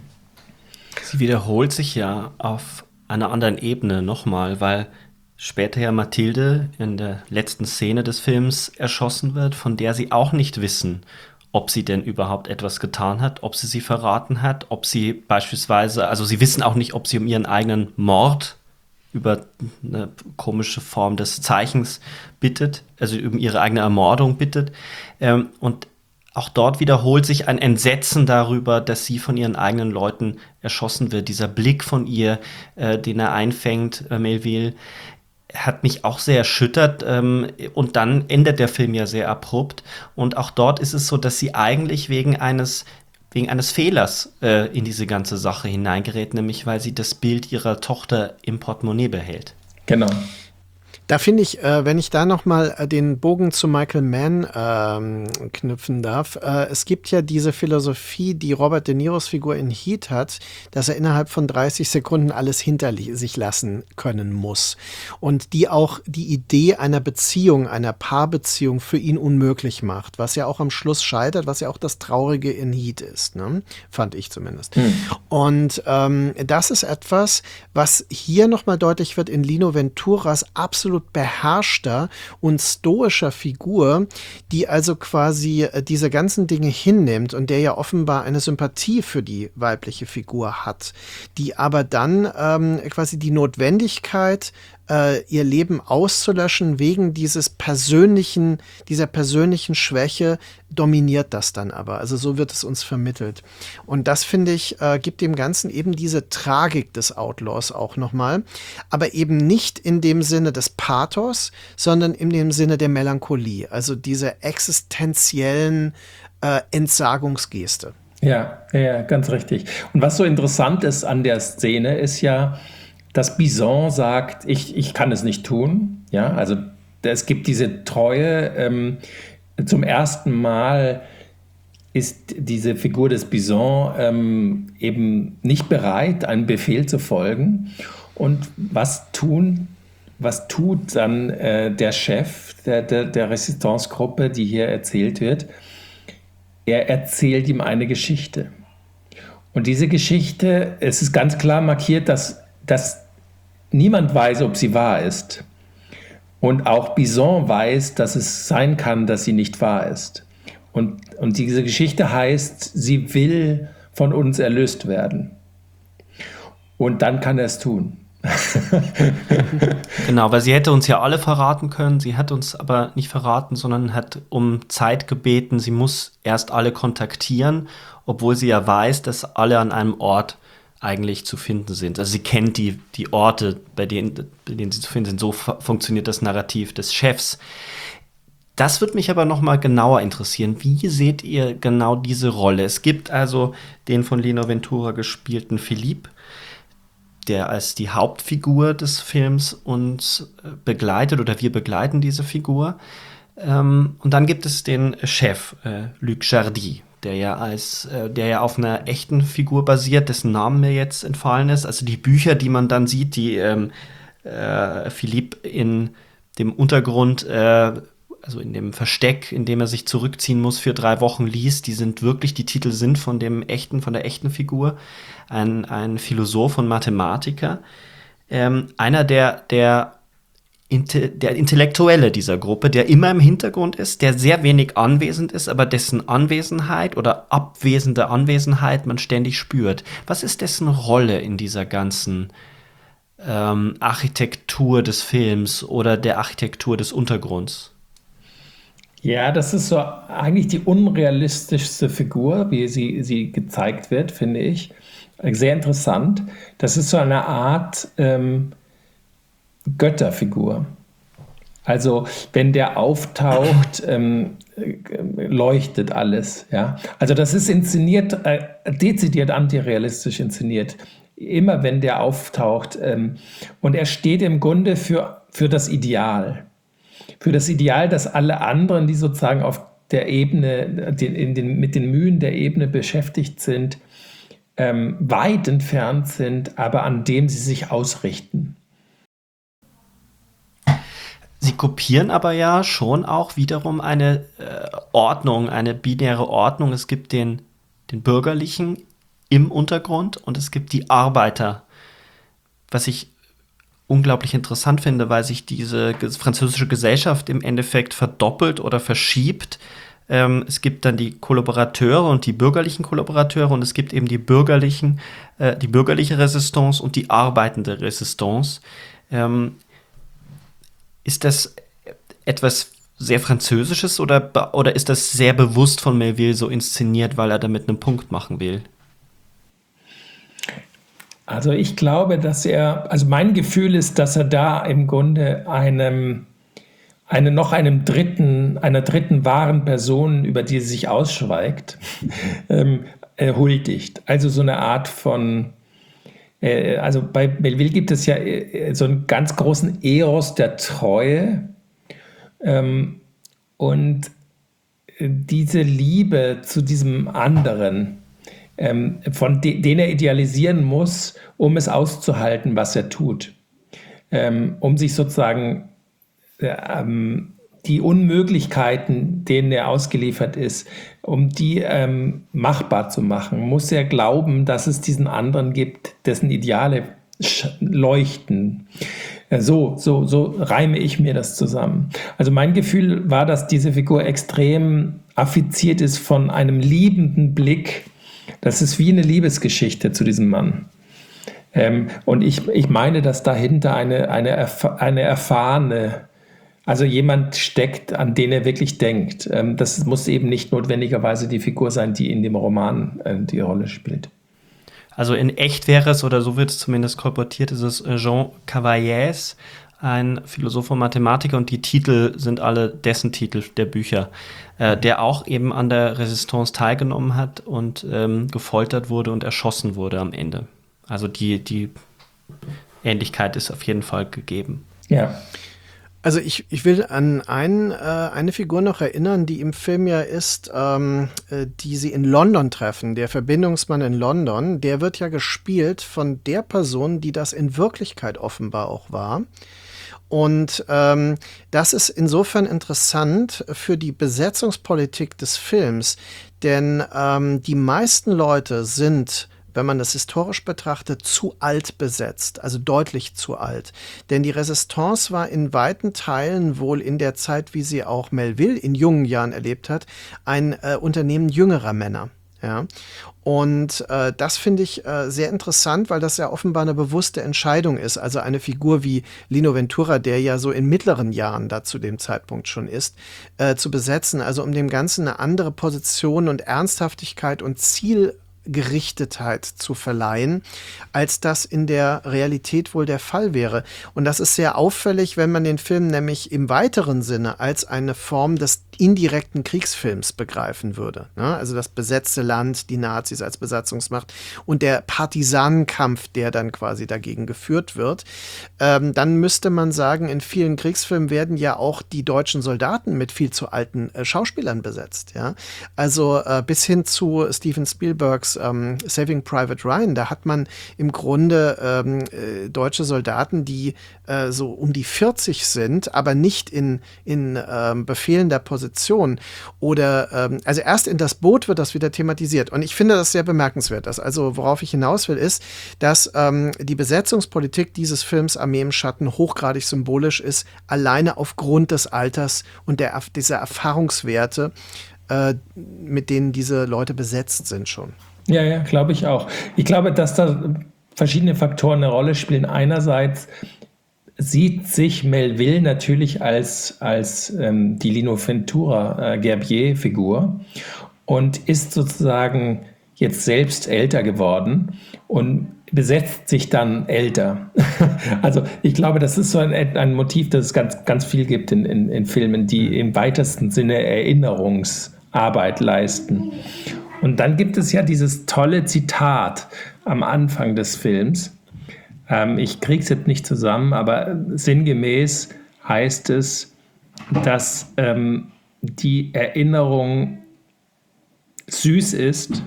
Sie wiederholt sich ja auf einer anderen Ebene nochmal, weil später ja Mathilde in der letzten Szene des Films erschossen wird, von der sie auch nicht wissen, ob sie denn überhaupt etwas getan hat, ob sie verraten hat, ob sie beispielsweise, also sie wissen auch nicht, ob sie um ihren eigenen Mord über eine komische Form des Zeichens bittet, also um ihre eigene Ermordung bittet. Und auch dort wiederholt sich ein Entsetzen darüber, dass sie von ihren eigenen Leuten erschossen wird. Dieser Blick von ihr, den er einfängt, Melville, hat mich auch sehr erschüttert. Und dann endet der Film ja sehr abrupt. Und auch dort ist es so, dass sie eigentlich wegen eines Fehlers in diese ganze Sache hineingerät, nämlich weil sie das Bild ihrer Tochter im Portemonnaie behält. Genau. Da finde ich, wenn ich da nochmal den Bogen zu Michael Mann knüpfen darf, es gibt ja diese Philosophie, die Robert De Niros Figur in Heat hat, dass er innerhalb von 30 Sekunden alles hinter sich lassen können muss. Und die auch die Idee einer Beziehung, einer Paarbeziehung für ihn unmöglich macht, was ja auch am Schluss scheitert, was ja auch das Traurige in Heat ist, ne? Fand ich zumindest. Und das ist etwas, was hier nochmal deutlich wird in Lino Venturas absolut beherrschter und stoischer Figur, die also quasi diese ganzen Dinge hinnimmt und der ja offenbar eine Sympathie für die weibliche Figur hat, die aber dann quasi die Notwendigkeit, ihr Leben auszulöschen wegen dieser persönlichen Schwäche, dominiert das dann aber. Also so wird es uns vermittelt. Und das, finde ich, gibt dem Ganzen eben diese Tragik des Outlaws auch nochmal. Aber eben nicht in dem Sinne des Pathos, sondern in dem Sinne der Melancholie. Also diese existenziellen Entsagungsgeste. Ja, ganz richtig. Und was so interessant ist an der Szene, ist ja, dass Bison sagt, ich kann es nicht tun. Ja, also es gibt diese Treue. Zum ersten Mal ist diese Figur des Bison eben nicht bereit, einem Befehl zu folgen. Und was tut dann der Chef der Resistance-Gruppe, die hier erzählt wird? Er erzählt ihm eine Geschichte. Und diese Geschichte, es ist ganz klar markiert, dass niemand weiß, ob sie wahr ist. Und auch Bison weiß, dass es sein kann, dass sie nicht wahr ist. Und diese Geschichte heißt, sie will von uns erlöst werden. Und dann kann er es tun. Genau, weil sie hätte uns ja alle verraten können. Sie hat uns aber nicht verraten, sondern hat um Zeit gebeten. Sie muss erst alle kontaktieren, obwohl sie ja weiß, dass alle an einem Ort eigentlich zu finden sind. Also sie kennt die Orte, bei denen sie zu finden sind. So funktioniert das Narrativ des Chefs. Das würde mich aber noch mal genauer interessieren. Wie seht ihr genau diese Rolle? Es gibt also den von Lino Ventura gespielten Philippe, der als die Hauptfigur des Films uns begleitet, oder wir begleiten diese Figur. Und dann gibt es den Chef, Luc Jardy, der ja auf einer echten Figur basiert, dessen Namen mir jetzt entfallen ist. Also die Bücher, die man dann sieht, die Philippe in dem Untergrund, also in dem Versteck, in dem er sich zurückziehen muss, für 3 Wochen liest, die Titel sind von der echten Figur, ein Philosoph und Mathematiker, einer der Intellektuelle dieser Gruppe, der immer im Hintergrund ist, der sehr wenig anwesend ist, aber dessen Anwesenheit oder abwesende Anwesenheit man ständig spürt. Was ist dessen Rolle in dieser ganzen Architektur des Films oder der Architektur des Untergrunds? Ja, das ist so eigentlich die unrealistischste Figur, wie sie gezeigt wird, finde ich. Sehr interessant. Das ist so eine Art Götterfigur. Also wenn der auftaucht, leuchtet alles. Ja? Also das ist inszeniert, dezidiert antirealistisch inszeniert. Immer wenn der auftaucht. Und er steht im Grunde für das Ideal. Für das Ideal, dass alle anderen, die sozusagen auf der Ebene, mit den Mühen der Ebene beschäftigt sind, weit entfernt sind, aber an dem sie sich ausrichten. Sie kopieren aber ja schon auch wiederum eine Ordnung, eine binäre Ordnung. Es gibt den Bürgerlichen im Untergrund und es gibt die Arbeiter. Was ich unglaublich interessant finde, weil sich diese französische Gesellschaft im Endeffekt verdoppelt oder verschiebt. Es gibt dann die Kollaborateure und die bürgerlichen Kollaborateure und es gibt eben die bürgerliche Resistance und die arbeitende Resistance. Ist das etwas sehr Französisches oder ist das sehr bewusst von Melville so inszeniert, weil er damit einen Punkt machen will? Also ich glaube, mein Gefühl ist, dass er da im Grunde einer dritten wahren Person, über die er sich ausschweigt, huldigt. Also so eine Art von, also bei Melville gibt es ja so einen ganz großen Eros der Treue, und diese Liebe zu diesem anderen, von den er idealisieren muss, um es auszuhalten, was er tut. Um sich sozusagen die Unmöglichkeiten, denen er ausgeliefert ist, um die machbar zu machen, muss er glauben, dass es diesen anderen gibt, dessen Ideale leuchten. So reime ich mir das zusammen. Also mein Gefühl war, dass diese Figur extrem affiziert ist von einem liebenden Blick. Das ist wie eine Liebesgeschichte zu diesem Mann. Und ich meine, dass dahinter eine erfahrene, also jemand steckt, an den er wirklich denkt. Das muss eben nicht notwendigerweise die Figur sein, die in dem Roman die Rolle spielt. Also in echt wäre es, oder so wird es zumindest kolportiert, ist es Jean Cavaillés, ein Philosoph und Mathematiker, und die Titel sind alle dessen Titel der Bücher, der auch eben an der Resistance teilgenommen hat und gefoltert wurde und erschossen wurde am Ende. Also die Ähnlichkeit ist auf jeden Fall gegeben. Ja. Also ich will an eine Figur noch erinnern, die im Film ja ist, die sie in London treffen. Der Verbindungsmann in London, der wird ja gespielt von der Person, die das in Wirklichkeit offenbar auch war. Und das ist insofern interessant für die Besetzungspolitik des Films, denn die meisten Leute sind, wenn man das historisch betrachtet, zu alt besetzt, also deutlich zu alt. Denn die Resistance war in weiten Teilen wohl in der Zeit, wie sie auch Melville in jungen Jahren erlebt hat, ein Unternehmen jüngerer Männer. Ja. Und das finde ich sehr interessant, weil das ja offenbar eine bewusste Entscheidung ist. Also eine Figur wie Lino Ventura, der ja so in mittleren Jahren da zu dem Zeitpunkt schon ist, zu besetzen. Also um dem Ganzen eine andere Position und Ernsthaftigkeit und Zielgerichtetheit zu verleihen, als das in der Realität wohl der Fall wäre. Und das ist sehr auffällig, wenn man den Film nämlich im weiteren Sinne als eine Form des indirekten Kriegsfilms begreifen würde. Also das besetzte Land, die Nazis als Besatzungsmacht und der Partisanenkampf, der dann quasi dagegen geführt wird. Dann müsste man sagen, in vielen Kriegsfilmen werden ja auch die deutschen Soldaten mit viel zu alten Schauspielern besetzt. Ja? Also bis hin zu Steven Spielbergs Saving Private Ryan, da hat man im Grunde deutsche Soldaten, die so um die 40 sind, aber nicht in befehlender Position. Oder also erst in das Boot wird das wieder thematisiert. Und ich finde das sehr bemerkenswert. Also worauf ich hinaus will, ist, dass die Besetzungspolitik dieses Films Armee im Schatten hochgradig symbolisch ist, alleine aufgrund des Alters und dieser Erfahrungswerte, mit denen diese Leute besetzt sind schon. Ja, glaube ich auch. Ich glaube, dass da verschiedene Faktoren eine Rolle spielen. Einerseits sieht sich Melville natürlich als die Lino Ventura Gerbier-Figur und ist sozusagen jetzt selbst älter geworden und besetzt sich dann älter. Also ich glaube, das ist so ein Motiv, das es ganz, ganz viel gibt in Filmen, die im weitesten Sinne Erinnerungsarbeit leisten. Und dann gibt es ja dieses tolle Zitat am Anfang des Films. Ich kriege es jetzt nicht zusammen, aber sinngemäß heißt es, dass die Erinnerung süß ist,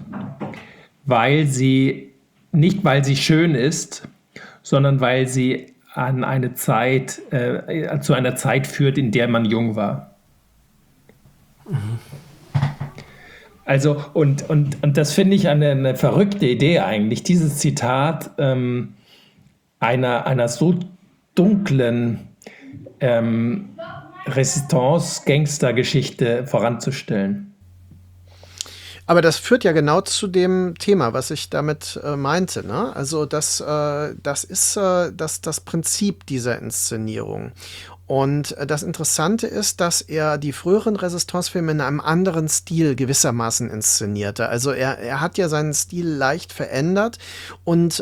nicht weil sie schön ist, sondern weil sie an eine Zeit, zu einer Zeit führt, in der man jung war. Also, und das finde ich eine verrückte Idee eigentlich, dieses Zitat einer so dunklen Resistance-Gangster-Geschichte voranzustellen. Aber das führt ja genau zu dem Thema, was ich damit meinte. Ne? Also das ist das Prinzip dieser Inszenierung. Und das Interessante ist, dass er die früheren Resistance-Filme in einem anderen Stil gewissermaßen inszenierte. Also er hat ja seinen Stil leicht verändert und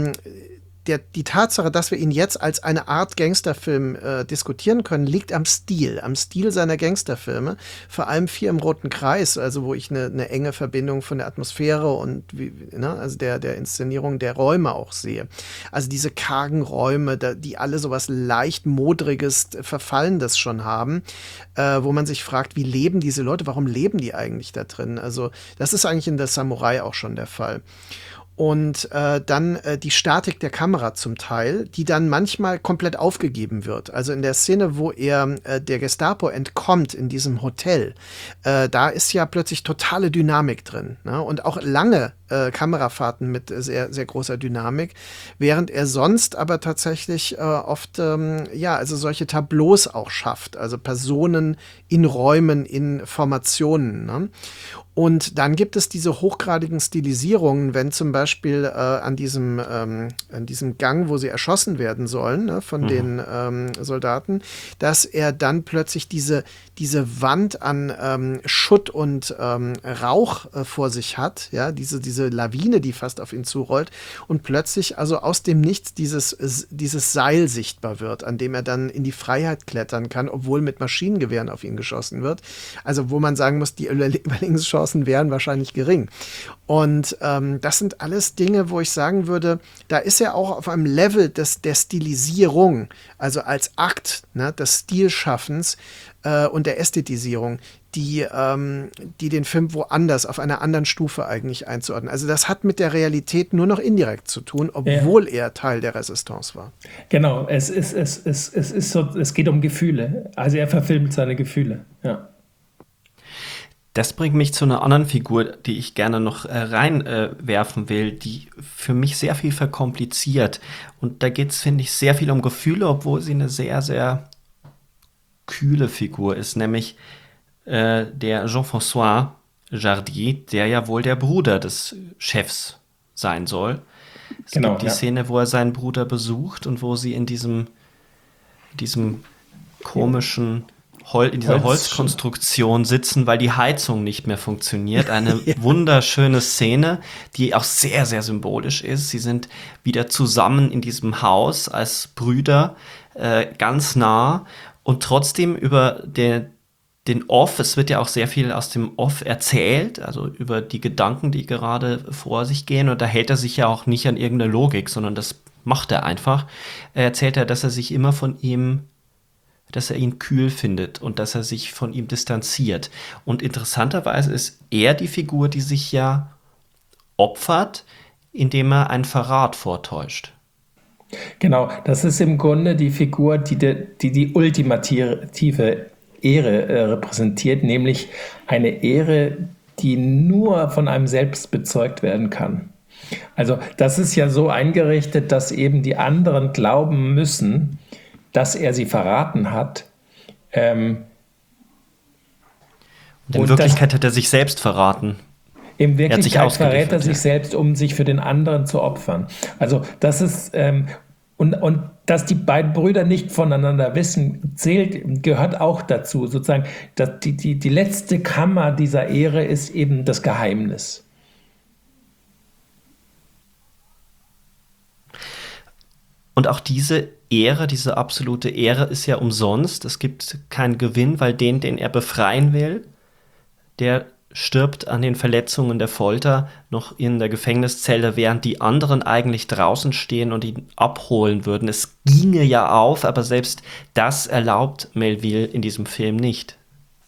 die Tatsache, dass wir ihn jetzt als eine Art Gangsterfilm diskutieren können, liegt am Stil seiner Gangsterfilme. Vor allem 4 im Roten Kreis, also wo ich eine enge Verbindung von der Atmosphäre und also der Inszenierung der Räume auch sehe. Also diese kargen Räume, die alle sowas leicht Modriges, Verfallendes schon haben, wo man sich fragt, wie leben diese Leute, warum leben die eigentlich da drin? Also das ist eigentlich in der Samurai auch schon der Fall. Und dann die Statik der Kamera zum Teil, die dann manchmal komplett aufgegeben wird. Also in der Szene, wo er der Gestapo entkommt in diesem Hotel, da ist ja plötzlich totale Dynamik drin, ne? Und auch lange Kamerafahrten mit sehr, sehr großer Dynamik, während er sonst aber tatsächlich oft also solche Tableaus auch schafft, also Personen in Räumen, in Formationen, ne? Und dann gibt es diese hochgradigen Stilisierungen, wenn zum Beispiel an diesem Gang, wo sie erschossen werden sollen, ne, von den Soldaten, dass er dann plötzlich diese Wand an Schutt und Rauch vor sich hat, ja, diese Lawine, die fast auf ihn zurollt und plötzlich also aus dem Nichts dieses Seil sichtbar wird, an dem er dann in die Freiheit klettern kann, obwohl mit Maschinengewehren auf ihn geschossen wird. Also wo man sagen muss, die Überlebenschancen wären wahrscheinlich gering. Und das sind alles Dinge, wo ich sagen würde, da ist er auch auf einem Level der Stilisierung, also als Akt, ne, des Stilschaffens und der Ästhetisierung, die den Film woanders, auf einer anderen Stufe eigentlich einzuordnen. Also das hat mit der Realität nur noch indirekt zu tun, obwohl er Teil der Resistance war. Genau, es ist so, es geht um Gefühle. Also er verfilmt seine Gefühle, ja. Das bringt mich zu einer anderen Figur, die ich gerne noch reinwerfen will, die für mich sehr viel verkompliziert. Und da geht es, finde ich, sehr viel um Gefühle, obwohl sie eine sehr, sehr kühle Figur ist, nämlich der Jean-François Jardy, der ja wohl der Bruder des Chefs sein soll. Es gibt die Szene, wo er seinen Bruder besucht und wo sie in diesem komischen in dieser Holzkonstruktion sitzen, weil die Heizung nicht mehr funktioniert. Eine wunderschöne Szene, die auch sehr, sehr symbolisch ist. Sie sind wieder zusammen in diesem Haus als Brüder, ganz nah. Und trotzdem über den Off, es wird ja auch sehr viel aus dem Off erzählt, also über die Gedanken, die gerade vor sich gehen. Und da hält er sich ja auch nicht an irgendeine Logik, sondern das macht er einfach. Er erzählt ja, dass er sich immer dass er ihn kühl findet und dass er sich von ihm distanziert. Und interessanterweise ist er die Figur, die sich ja opfert, indem er einen Verrat vortäuscht. Genau, das ist im Grunde die Figur, die ultimative Ehre repräsentiert, nämlich eine Ehre, die nur von einem selbst bezeugt werden kann. Also das ist ja so eingerichtet, dass eben die anderen glauben müssen, dass er sie verraten hat. Und in Wirklichkeit hat er sich selbst verraten. In Wirklichkeit verrät er sich selbst, um sich für den anderen zu opfern. Also das ist, und dass die beiden Brüder nicht voneinander wissen, gehört auch dazu. Sozusagen, dass die letzte Kammer dieser Ehre ist eben das Geheimnis. Und auch diese Ehre, diese absolute Ehre ist ja umsonst. Es gibt keinen Gewinn, weil den er befreien will, der stirbt an den Verletzungen der Folter noch in der Gefängniszelle, während die anderen eigentlich draußen stehen und ihn abholen würden. Es ginge ja auf, aber selbst das erlaubt Melville in diesem Film nicht.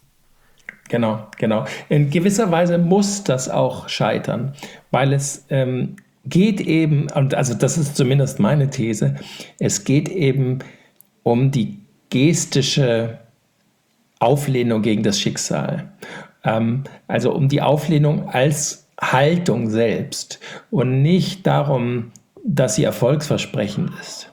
Genau. In gewisser Weise muss das auch scheitern, weil es geht eben, und also das ist zumindest meine These, es geht eben um die gestische Auflehnung gegen das Schicksal. Also um die Auflehnung als Haltung selbst und nicht darum, dass sie erfolgsversprechend ist.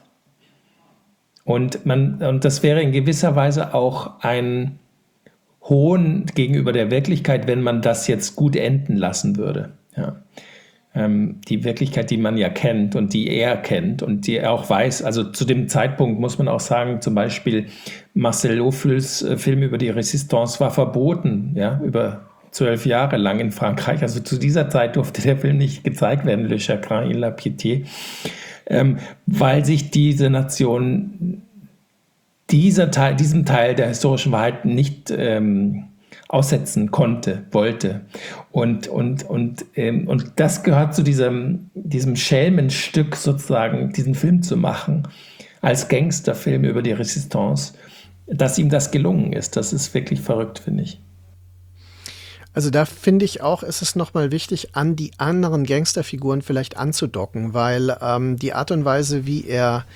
Und das wäre in gewisser Weise auch ein Hohn gegenüber der Wirklichkeit, wenn man das jetzt gut enden lassen würde. Ja. Die Wirklichkeit, die man ja kennt und die er kennt und die er auch weiß. Also zu dem Zeitpunkt muss man auch sagen, zum Beispiel Marcel Auffüls Film über die Resistance war verboten, ja, über 12 Jahre lang in Frankreich. Also zu dieser Zeit durfte der Film nicht gezeigt werden, Le Chagrin et la Piété, weil sich diese Nation diesem Teil der historischen Wahrheit nicht aussetzen wollte. Und das gehört zu diesem Schelmenstück sozusagen, diesen Film zu machen, als Gangsterfilm über die Resistance, dass ihm das gelungen ist. Das ist wirklich verrückt, finde ich. Also da finde ich auch, ist es nochmal wichtig, an die anderen Gangsterfiguren vielleicht anzudocken, weil die Art und Weise, wie er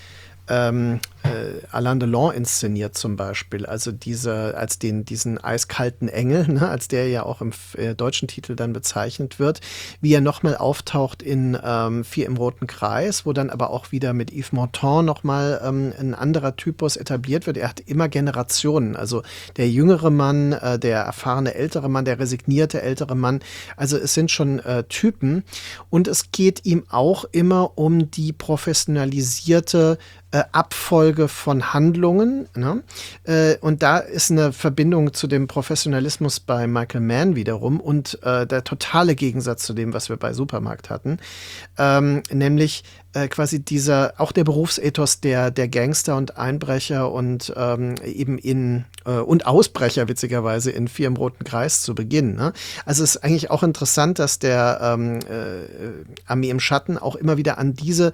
Alain Delon inszeniert zum Beispiel, also diesen eiskalten Engel, ne, als der ja auch im deutschen Titel dann bezeichnet wird, wie er nochmal auftaucht in 4 im Roten Kreis, wo dann aber auch wieder mit Yves Montand nochmal ein anderer Typus etabliert wird. Er hat immer Generationen, also der jüngere Mann, der erfahrene ältere Mann, der resignierte ältere Mann, also es sind schon Typen und es geht ihm auch immer um die professionalisierte Abfolge von Handlungen, ne? Und da ist eine Verbindung zu dem Professionalismus bei Michael Mann wiederum und der totale Gegensatz zu dem, was wir bei Supermarkt hatten, nämlich quasi auch der Berufsethos der Gangster und Einbrecher und eben und Ausbrecher witzigerweise in 4 im Roten Kreis zu Beginn. Ne? Also es ist eigentlich auch interessant, dass der Armee im Schatten auch immer wieder an diese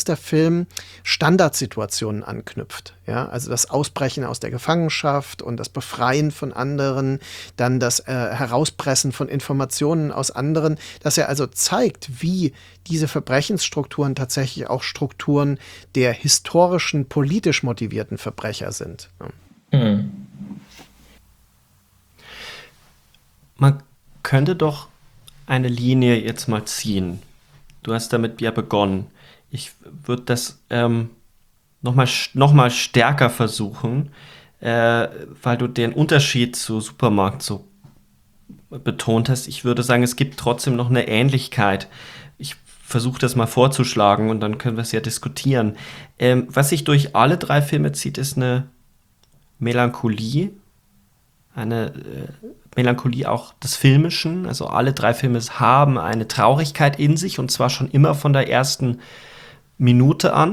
Gangsterfilm-Standardsituationen anknüpft. Ja? Also das Ausbrechen aus der Gefangenschaft und das Befreien von anderen, dann das Herauspressen von Informationen aus anderen, dass er also zeigt, wie diese Verbrechensstrukturen tatsächlich auch Strukturen der historischen, politisch motivierten Verbrecher sind. Mhm. Man könnte doch eine Linie jetzt mal ziehen. Du hast damit ja begonnen. Ich würde das noch mal stärker versuchen, weil du den Unterschied zu Supermarkt so betont hast. Ich würde sagen, es gibt trotzdem noch eine Ähnlichkeit. Ich versuche das mal vorzuschlagen und dann können wir es ja diskutieren. Was sich durch alle 3 Filme zieht, ist eine Melancholie. Eine Melancholie auch des Filmischen. Also alle 3 Filme haben eine Traurigkeit in sich und zwar schon immer von der ersten Minute an.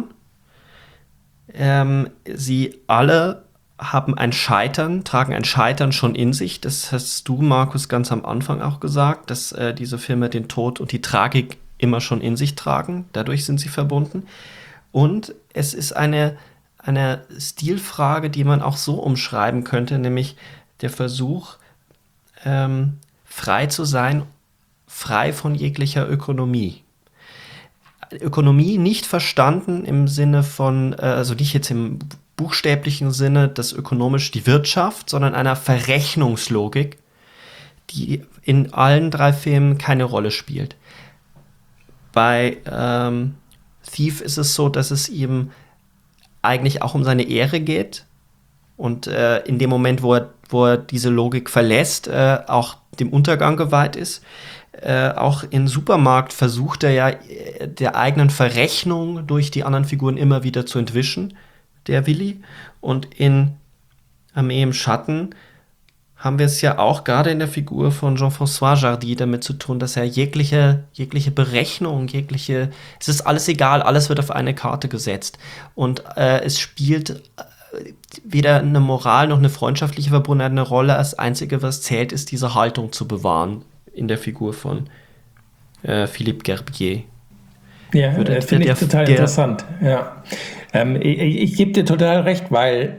Sie alle haben tragen ein Scheitern schon in sich. Das hast du, Markus, ganz am Anfang auch gesagt, dass diese Filme den Tod und die Tragik immer schon in sich tragen. Dadurch sind sie verbunden. Und es ist eine Stilfrage, die man auch so umschreiben könnte, nämlich der Versuch, frei zu sein, frei von jeglicher Ökonomie. Ökonomie nicht verstanden im Sinne von, also nicht jetzt im buchstäblichen Sinne, dass ökonomisch die Wirtschaft, sondern einer Verrechnungslogik, die in allen 3 Filmen keine Rolle spielt. Bei Thief ist es so, dass es ihm eigentlich auch um seine Ehre geht und in dem Moment, wo er diese Logik verlässt, auch dem Untergang geweiht ist. Auch in Supermarkt versucht er ja der eigenen Verrechnung durch die anderen Figuren immer wieder zu entwischen, der Willi. Und in Armee im Schatten haben wir es ja auch gerade in der Figur von Jean-François Jardy damit zu tun, dass er jegliche Berechnung, es ist alles egal, alles wird auf eine Karte gesetzt. Und es spielt weder eine Moral noch eine freundschaftliche Verbundenheit eine Rolle. Das Einzige, was zählt, ist diese Haltung zu bewahren in der Figur von Philippe Gerbier. Ja, finde ich total interessant. Ja. Ich gebe dir total recht, weil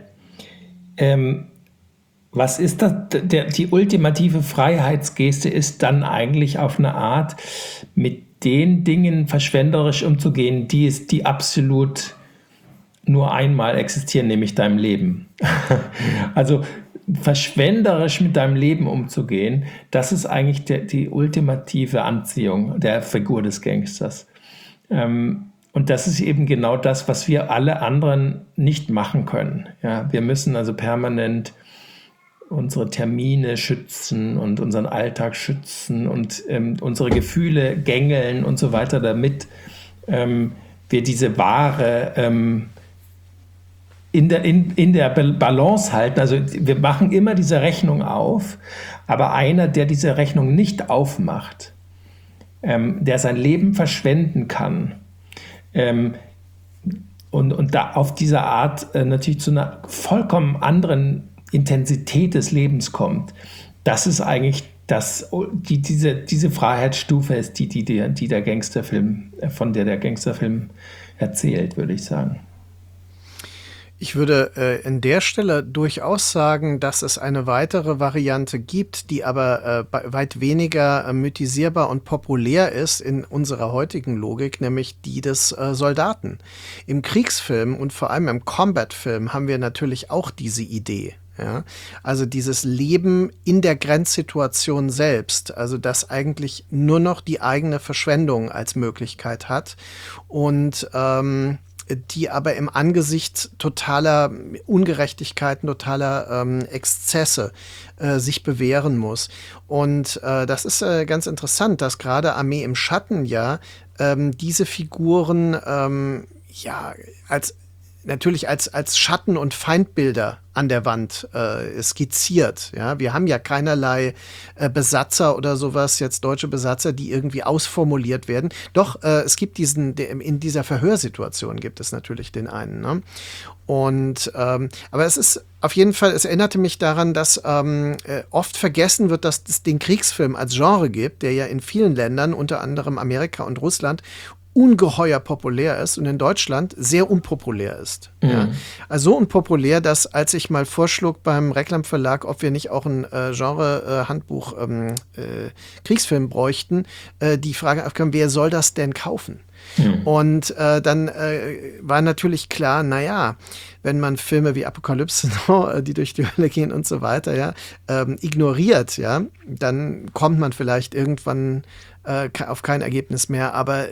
was ist das? Die ultimative Freiheitsgeste ist dann eigentlich auf eine Art, mit den Dingen verschwenderisch umzugehen, die absolut nur einmal existieren, nämlich deinem Leben. Also verschwenderisch mit deinem Leben umzugehen, das ist eigentlich die ultimative Anziehung der Figur des Gangsters. Und das ist eben genau das, was wir alle anderen nicht machen können. Ja, wir müssen also permanent unsere Termine schützen und unseren Alltag schützen und unsere Gefühle gängeln und so weiter, damit wir diese Ware in der Balance halten. Also wir machen immer diese Rechnung auf, aber einer, der diese Rechnung nicht aufmacht, der sein Leben verschwenden kann und da auf diese Art natürlich zu einer vollkommen anderen Intensität des Lebens kommt, das ist eigentlich diese Freiheitsstufe ist, die der Gangsterfilm, von der Gangsterfilm erzählt, würde ich sagen. Ich würde in der Stelle durchaus sagen, dass es eine weitere Variante gibt, die aber weit weniger mythisierbar und populär ist in unserer heutigen Logik, nämlich die des Soldaten. Im Kriegsfilm und vor allem im Combat-Film haben wir natürlich auch diese Idee. Ja, also dieses Leben in der Grenzsituation selbst, also das eigentlich nur noch die eigene Verschwendung als Möglichkeit hat und die aber im Angesicht totaler Ungerechtigkeiten, totaler Exzesse sich bewähren muss. Und das ist ganz interessant, dass gerade Armee im Schatten diese Figuren natürlich als Schatten und Feindbilder an der Wand skizziert. Ja, wir haben ja keinerlei Besatzer oder sowas, jetzt deutsche Besatzer, die irgendwie ausformuliert werden. Doch, es gibt in dieser Verhörsituation gibt es natürlich den einen. Ne? Und aber es ist auf jeden Fall, es erinnerte mich daran, dass oft vergessen wird, dass es den Kriegsfilm als Genre gibt, der ja in vielen Ländern, unter anderem Amerika und Russland, ungeheuer populär ist und in Deutschland sehr unpopulär ist. Mhm. Ja. Also so unpopulär, dass als ich mal vorschlug beim Reklam Verlag, ob wir nicht auch ein Genre-Handbuch Kriegsfilm bräuchten, die Frage aufkam, wer soll das denn kaufen? Mhm. Und dann war natürlich klar, wenn man Filme wie Apokalypse Now, die durch die Hölle gehen und so weiter, ignoriert, dann kommt man vielleicht irgendwann auf kein Ergebnis mehr, aber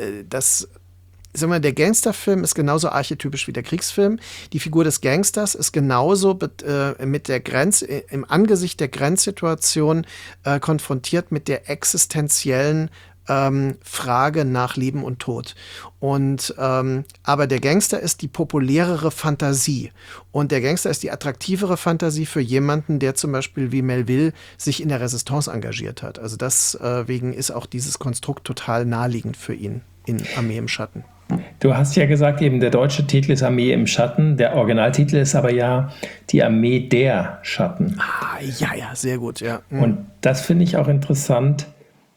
der Gangsterfilm ist genauso archetypisch wie der Kriegsfilm. Die Figur des Gangsters ist genauso mit der im Angesicht der Grenzsituation konfrontiert mit der existenziellen Frage nach Leben und Tod. Und aber der Gangster ist die populärere Fantasie. Und der Gangster ist die attraktivere Fantasie für jemanden, der zum Beispiel wie Melville sich in der Resistance engagiert hat. Also deswegen ist auch dieses Konstrukt total naheliegend für ihn in Armee im Schatten. Du hast ja gesagt, eben der deutsche Titel ist Armee im Schatten, der Originaltitel ist aber ja die Armee der Schatten. Ja, sehr gut, ja. Mhm. Und das finde ich auch interessant.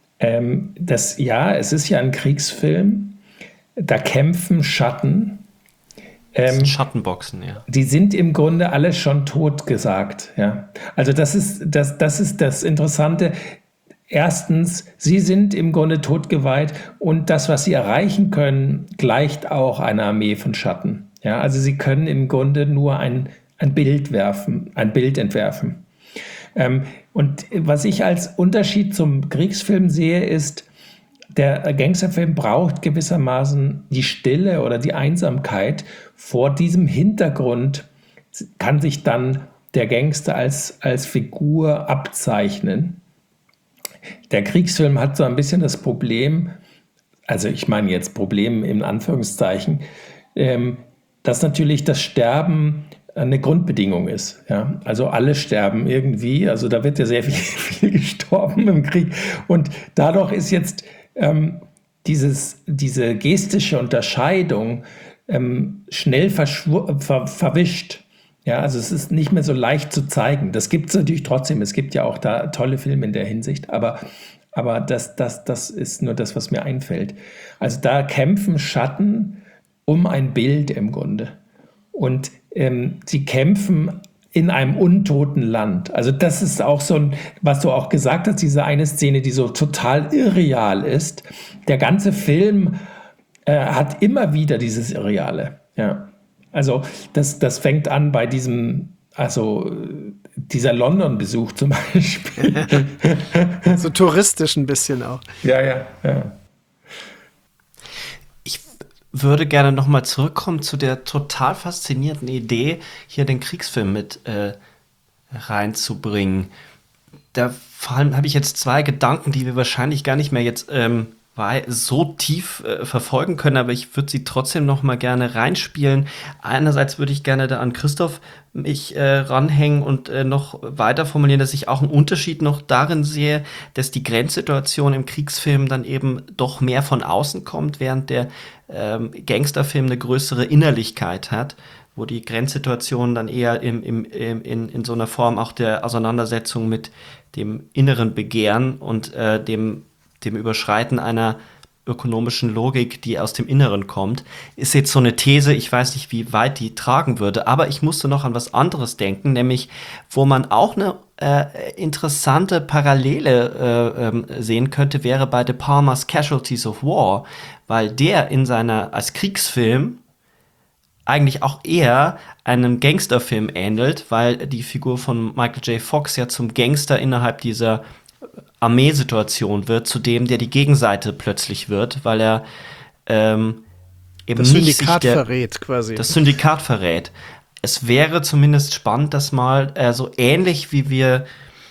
Es ist ja ein Kriegsfilm, da kämpfen Schatten. Das sind Schattenboxen, ja. Die sind im Grunde alle schon tot gesagt, ja. Also das ist das Interessante. Erstens, sie sind im Grunde totgeweiht und das, was sie erreichen können, gleicht auch einer Armee von Schatten. Ja, also sie können im Grunde nur ein Bild entwerfen. Und was ich als Unterschied zum Kriegsfilm sehe, ist, der Gangsterfilm braucht gewissermaßen die Stille oder die Einsamkeit. Vor diesem Hintergrund kann sich dann der Gangster als Figur abzeichnen. Der Kriegsfilm hat so ein bisschen das Problem, also ich meine jetzt Problem in Anführungszeichen, dass natürlich das Sterben eine Grundbedingung ist. Ja? Also alle sterben irgendwie, also da wird ja sehr viel gestorben im Krieg. Und dadurch ist jetzt diese gestische Unterscheidung schnell verwischt. Ja, also es ist nicht mehr so leicht zu zeigen. Das gibt es natürlich trotzdem. Es gibt ja auch da tolle Filme in der Hinsicht, aber das ist nur das, was mir einfällt. Also da kämpfen Schatten um ein Bild im Grunde. Und sie kämpfen in einem untoten Land. Also das ist auch so ein, was du auch gesagt hast, diese eine Szene, die so total irreal ist. Der ganze Film hat immer wieder dieses Irreale. Ja. Also das fängt an bei dieser London-Besuch zum Beispiel. So touristisch ein bisschen auch. Ja. Ich würde gerne nochmal zurückkommen zu der total faszinierenden Idee, hier den Kriegsfilm mit reinzubringen. Da vor allem habe ich jetzt 2 Gedanken, die wir wahrscheinlich gar nicht mehr jetzt so tief verfolgen können, aber ich würde sie trotzdem noch mal gerne reinspielen. Einerseits würde ich gerne da an Christoph mich ranhängen und noch weiter formulieren, dass ich auch einen Unterschied noch darin sehe, dass die Grenzsituation im Kriegsfilm dann eben doch mehr von außen kommt, während der Gangsterfilm eine größere Innerlichkeit hat, wo die Grenzsituation dann eher in so einer Form auch der Auseinandersetzung mit dem inneren Begehren und dem Überschreiten einer ökonomischen Logik, die aus dem Inneren kommt, ist jetzt so eine These, ich weiß nicht, wie weit die tragen würde, aber ich musste noch an was anderes denken, nämlich, wo man auch eine interessante Parallele sehen könnte, wäre bei De Palmas Casualties of War, weil der als Kriegsfilm eigentlich auch eher einem Gangsterfilm ähnelt, weil die Figur von Michael J. Fox ja zum Gangster innerhalb dieser Armeesituation wird, zu dem, der die Gegenseite plötzlich wird, weil er eben das Syndikat verrät quasi. Das Syndikat verrät. Es wäre zumindest spannend, das mal so ähnlich wie wir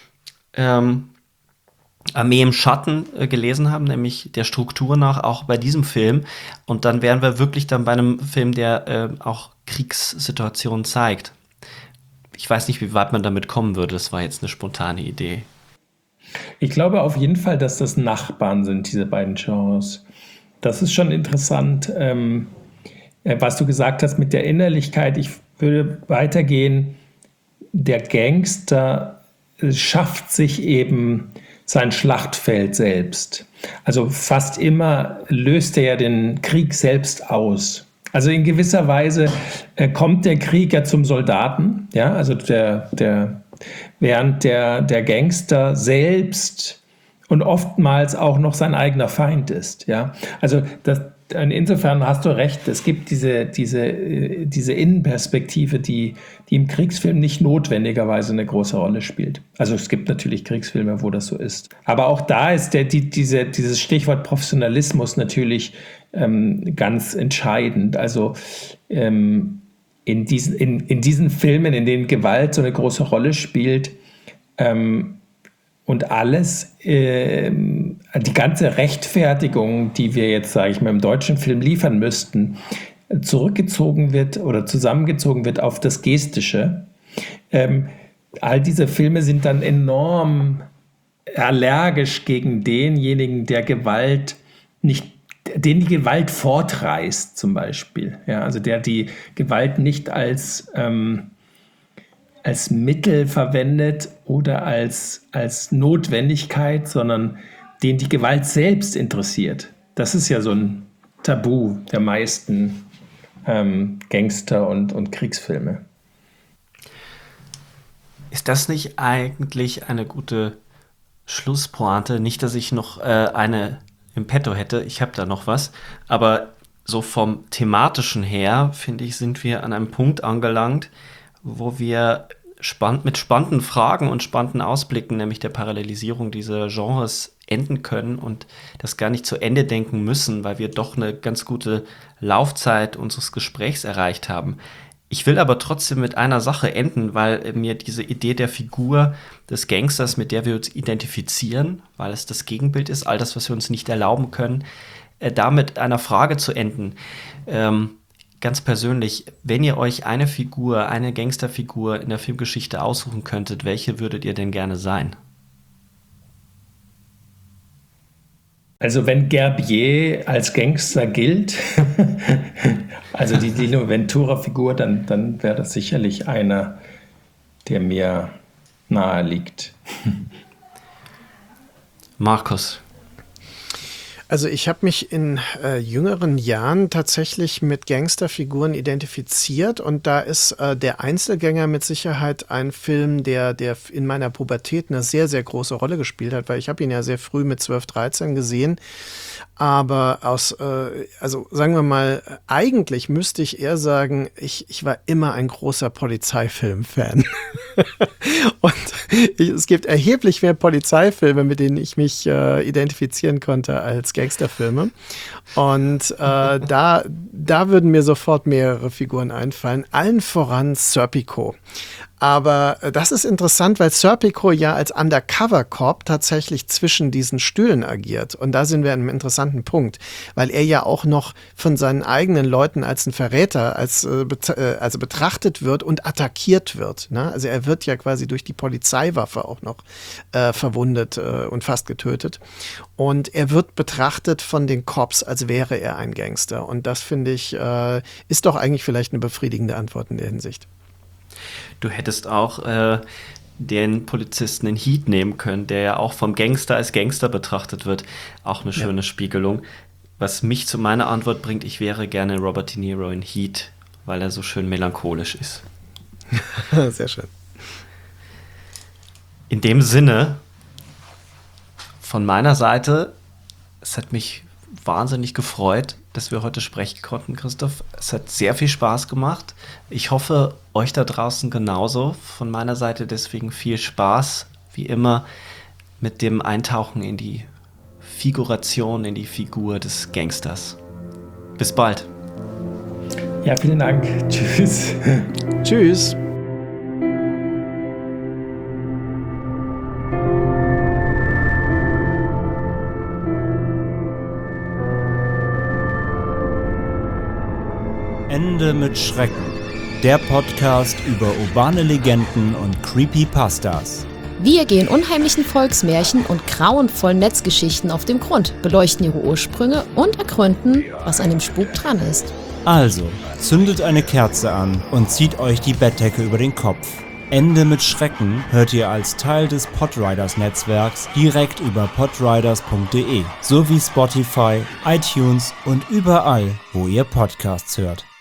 Armee im Schatten gelesen haben, nämlich der Struktur nach auch bei diesem Film. Und dann wären wir wirklich dann bei einem Film, der auch Kriegssituationen zeigt. Ich weiß nicht, wie weit man damit kommen würde. Das war jetzt eine spontane Idee. Ich glaube auf jeden Fall, dass das Nachbarn sind, diese beiden Genres. Das ist schon interessant, was du gesagt hast mit der Innerlichkeit. Ich würde weitergehen. Der Gangster schafft sich eben sein Schlachtfeld selbst. Also fast immer löst er ja den Krieg selbst aus. Also in gewisser Weise kommt der Krieg ja zum Soldaten, ja, also während der Gangster selbst und oftmals auch noch sein eigener Feind ist. Ja? Also insofern hast du recht, es gibt diese Innenperspektive, die im Kriegsfilm nicht notwendigerweise eine große Rolle spielt. Also es gibt natürlich Kriegsfilme, wo das so ist. Aber auch da ist dieses Stichwort Professionalismus natürlich ganz entscheidend. Also in diesen Filmen, in denen Gewalt so eine große Rolle spielt und alles, die ganze Rechtfertigung, die wir jetzt, sage ich mal, im deutschen Film liefern müssten, zurückgezogen wird oder zusammengezogen wird auf das Gestische. All diese Filme sind dann enorm allergisch gegen denjenigen, den die Gewalt fortreißt, zum Beispiel. Ja, also der die Gewalt nicht als Mittel verwendet oder als Notwendigkeit, sondern den die Gewalt selbst interessiert. Das ist ja so ein Tabu der meisten Gangster- und Kriegsfilme. Ist das nicht eigentlich eine gute Schlusspointe? Nicht, dass ich noch eine im Petto hätte, ich habe da noch was, aber so vom Thematischen her, finde ich, sind wir an einem Punkt angelangt, wo wir mit spannenden Fragen und spannenden Ausblicken, nämlich der Parallelisierung dieser Genres, enden können und das gar nicht zu Ende denken müssen, weil wir doch eine ganz gute Laufzeit unseres Gesprächs erreicht haben. Ich will aber trotzdem mit einer Sache enden, weil mir diese Idee der Figur des Gangsters, mit der wir uns identifizieren, weil es das Gegenbild ist, all das, was wir uns nicht erlauben können, damit einer Frage zu enden. ganz persönlich, wenn ihr euch eine Gangsterfigur in der Filmgeschichte aussuchen könntet, welche würdet ihr denn gerne sein? Also wenn Gerbier als Gangster gilt, also die Lino Ventura-Figur, dann wäre das sicherlich einer, der mir nahe liegt. Markus. Also ich habe mich in jüngeren Jahren tatsächlich mit Gangsterfiguren identifiziert und da ist der Einzelgänger mit Sicherheit ein Film, der in meiner Pubertät eine sehr, sehr große Rolle gespielt hat, weil ich habe ihn ja sehr früh mit 12, 13 gesehen. Aber also sagen wir mal, eigentlich müsste ich eher sagen, ich war immer ein großer Polizeifilm-Fan. Und es gibt erheblich mehr Polizeifilme, mit denen ich mich identifizieren konnte als Gangsterfilme. Und da würden mir sofort mehrere Figuren einfallen, allen voran Serpico. Aber das ist interessant, weil Serpico ja als Undercover-Cop tatsächlich zwischen diesen Stühlen agiert. Und da sind wir an einem interessanten Punkt, weil er ja auch noch von seinen eigenen Leuten als ein Verräter also betrachtet wird und attackiert wird. Ne? Also er wird ja quasi durch die Polizeiwaffe auch noch verwundet und fast getötet. Und er wird betrachtet von den Cops, als wäre er ein Gangster. Und das, finde ich, ist doch eigentlich vielleicht eine befriedigende Antwort in der Hinsicht. Du hättest auch den Polizisten in Heat nehmen können, der ja auch vom Gangster als Gangster betrachtet wird. Auch eine schöne Spiegelung. Was mich zu meiner Antwort bringt, ich wäre gerne Robert De Niro in Heat, weil er so schön melancholisch ist. Sehr schön. In dem Sinne, von meiner Seite, es hat mich wahnsinnig gefreut, dass wir heute sprechen konnten, Christoph. Es hat sehr viel Spaß gemacht. Ich hoffe, euch da draußen genauso. Von meiner Seite deswegen viel Spaß, wie immer, mit dem Eintauchen in die Figuration, in die Figur des Gangsters. Bis bald. Ja, vielen Dank. Tschüss. Tschüss. Ende mit Schrecken. Der Podcast über urbane Legenden und Creepypastas. Wir gehen unheimlichen Volksmärchen und grauenvollen Netzgeschichten auf den Grund, beleuchten ihre Ursprünge und ergründen, was an dem Spuk dran ist. Also, zündet eine Kerze an und zieht euch die Bettdecke über den Kopf. Ende mit Schrecken hört ihr als Teil des Podriders-Netzwerks direkt über podriders.de sowie Spotify, iTunes und überall, wo ihr Podcasts hört.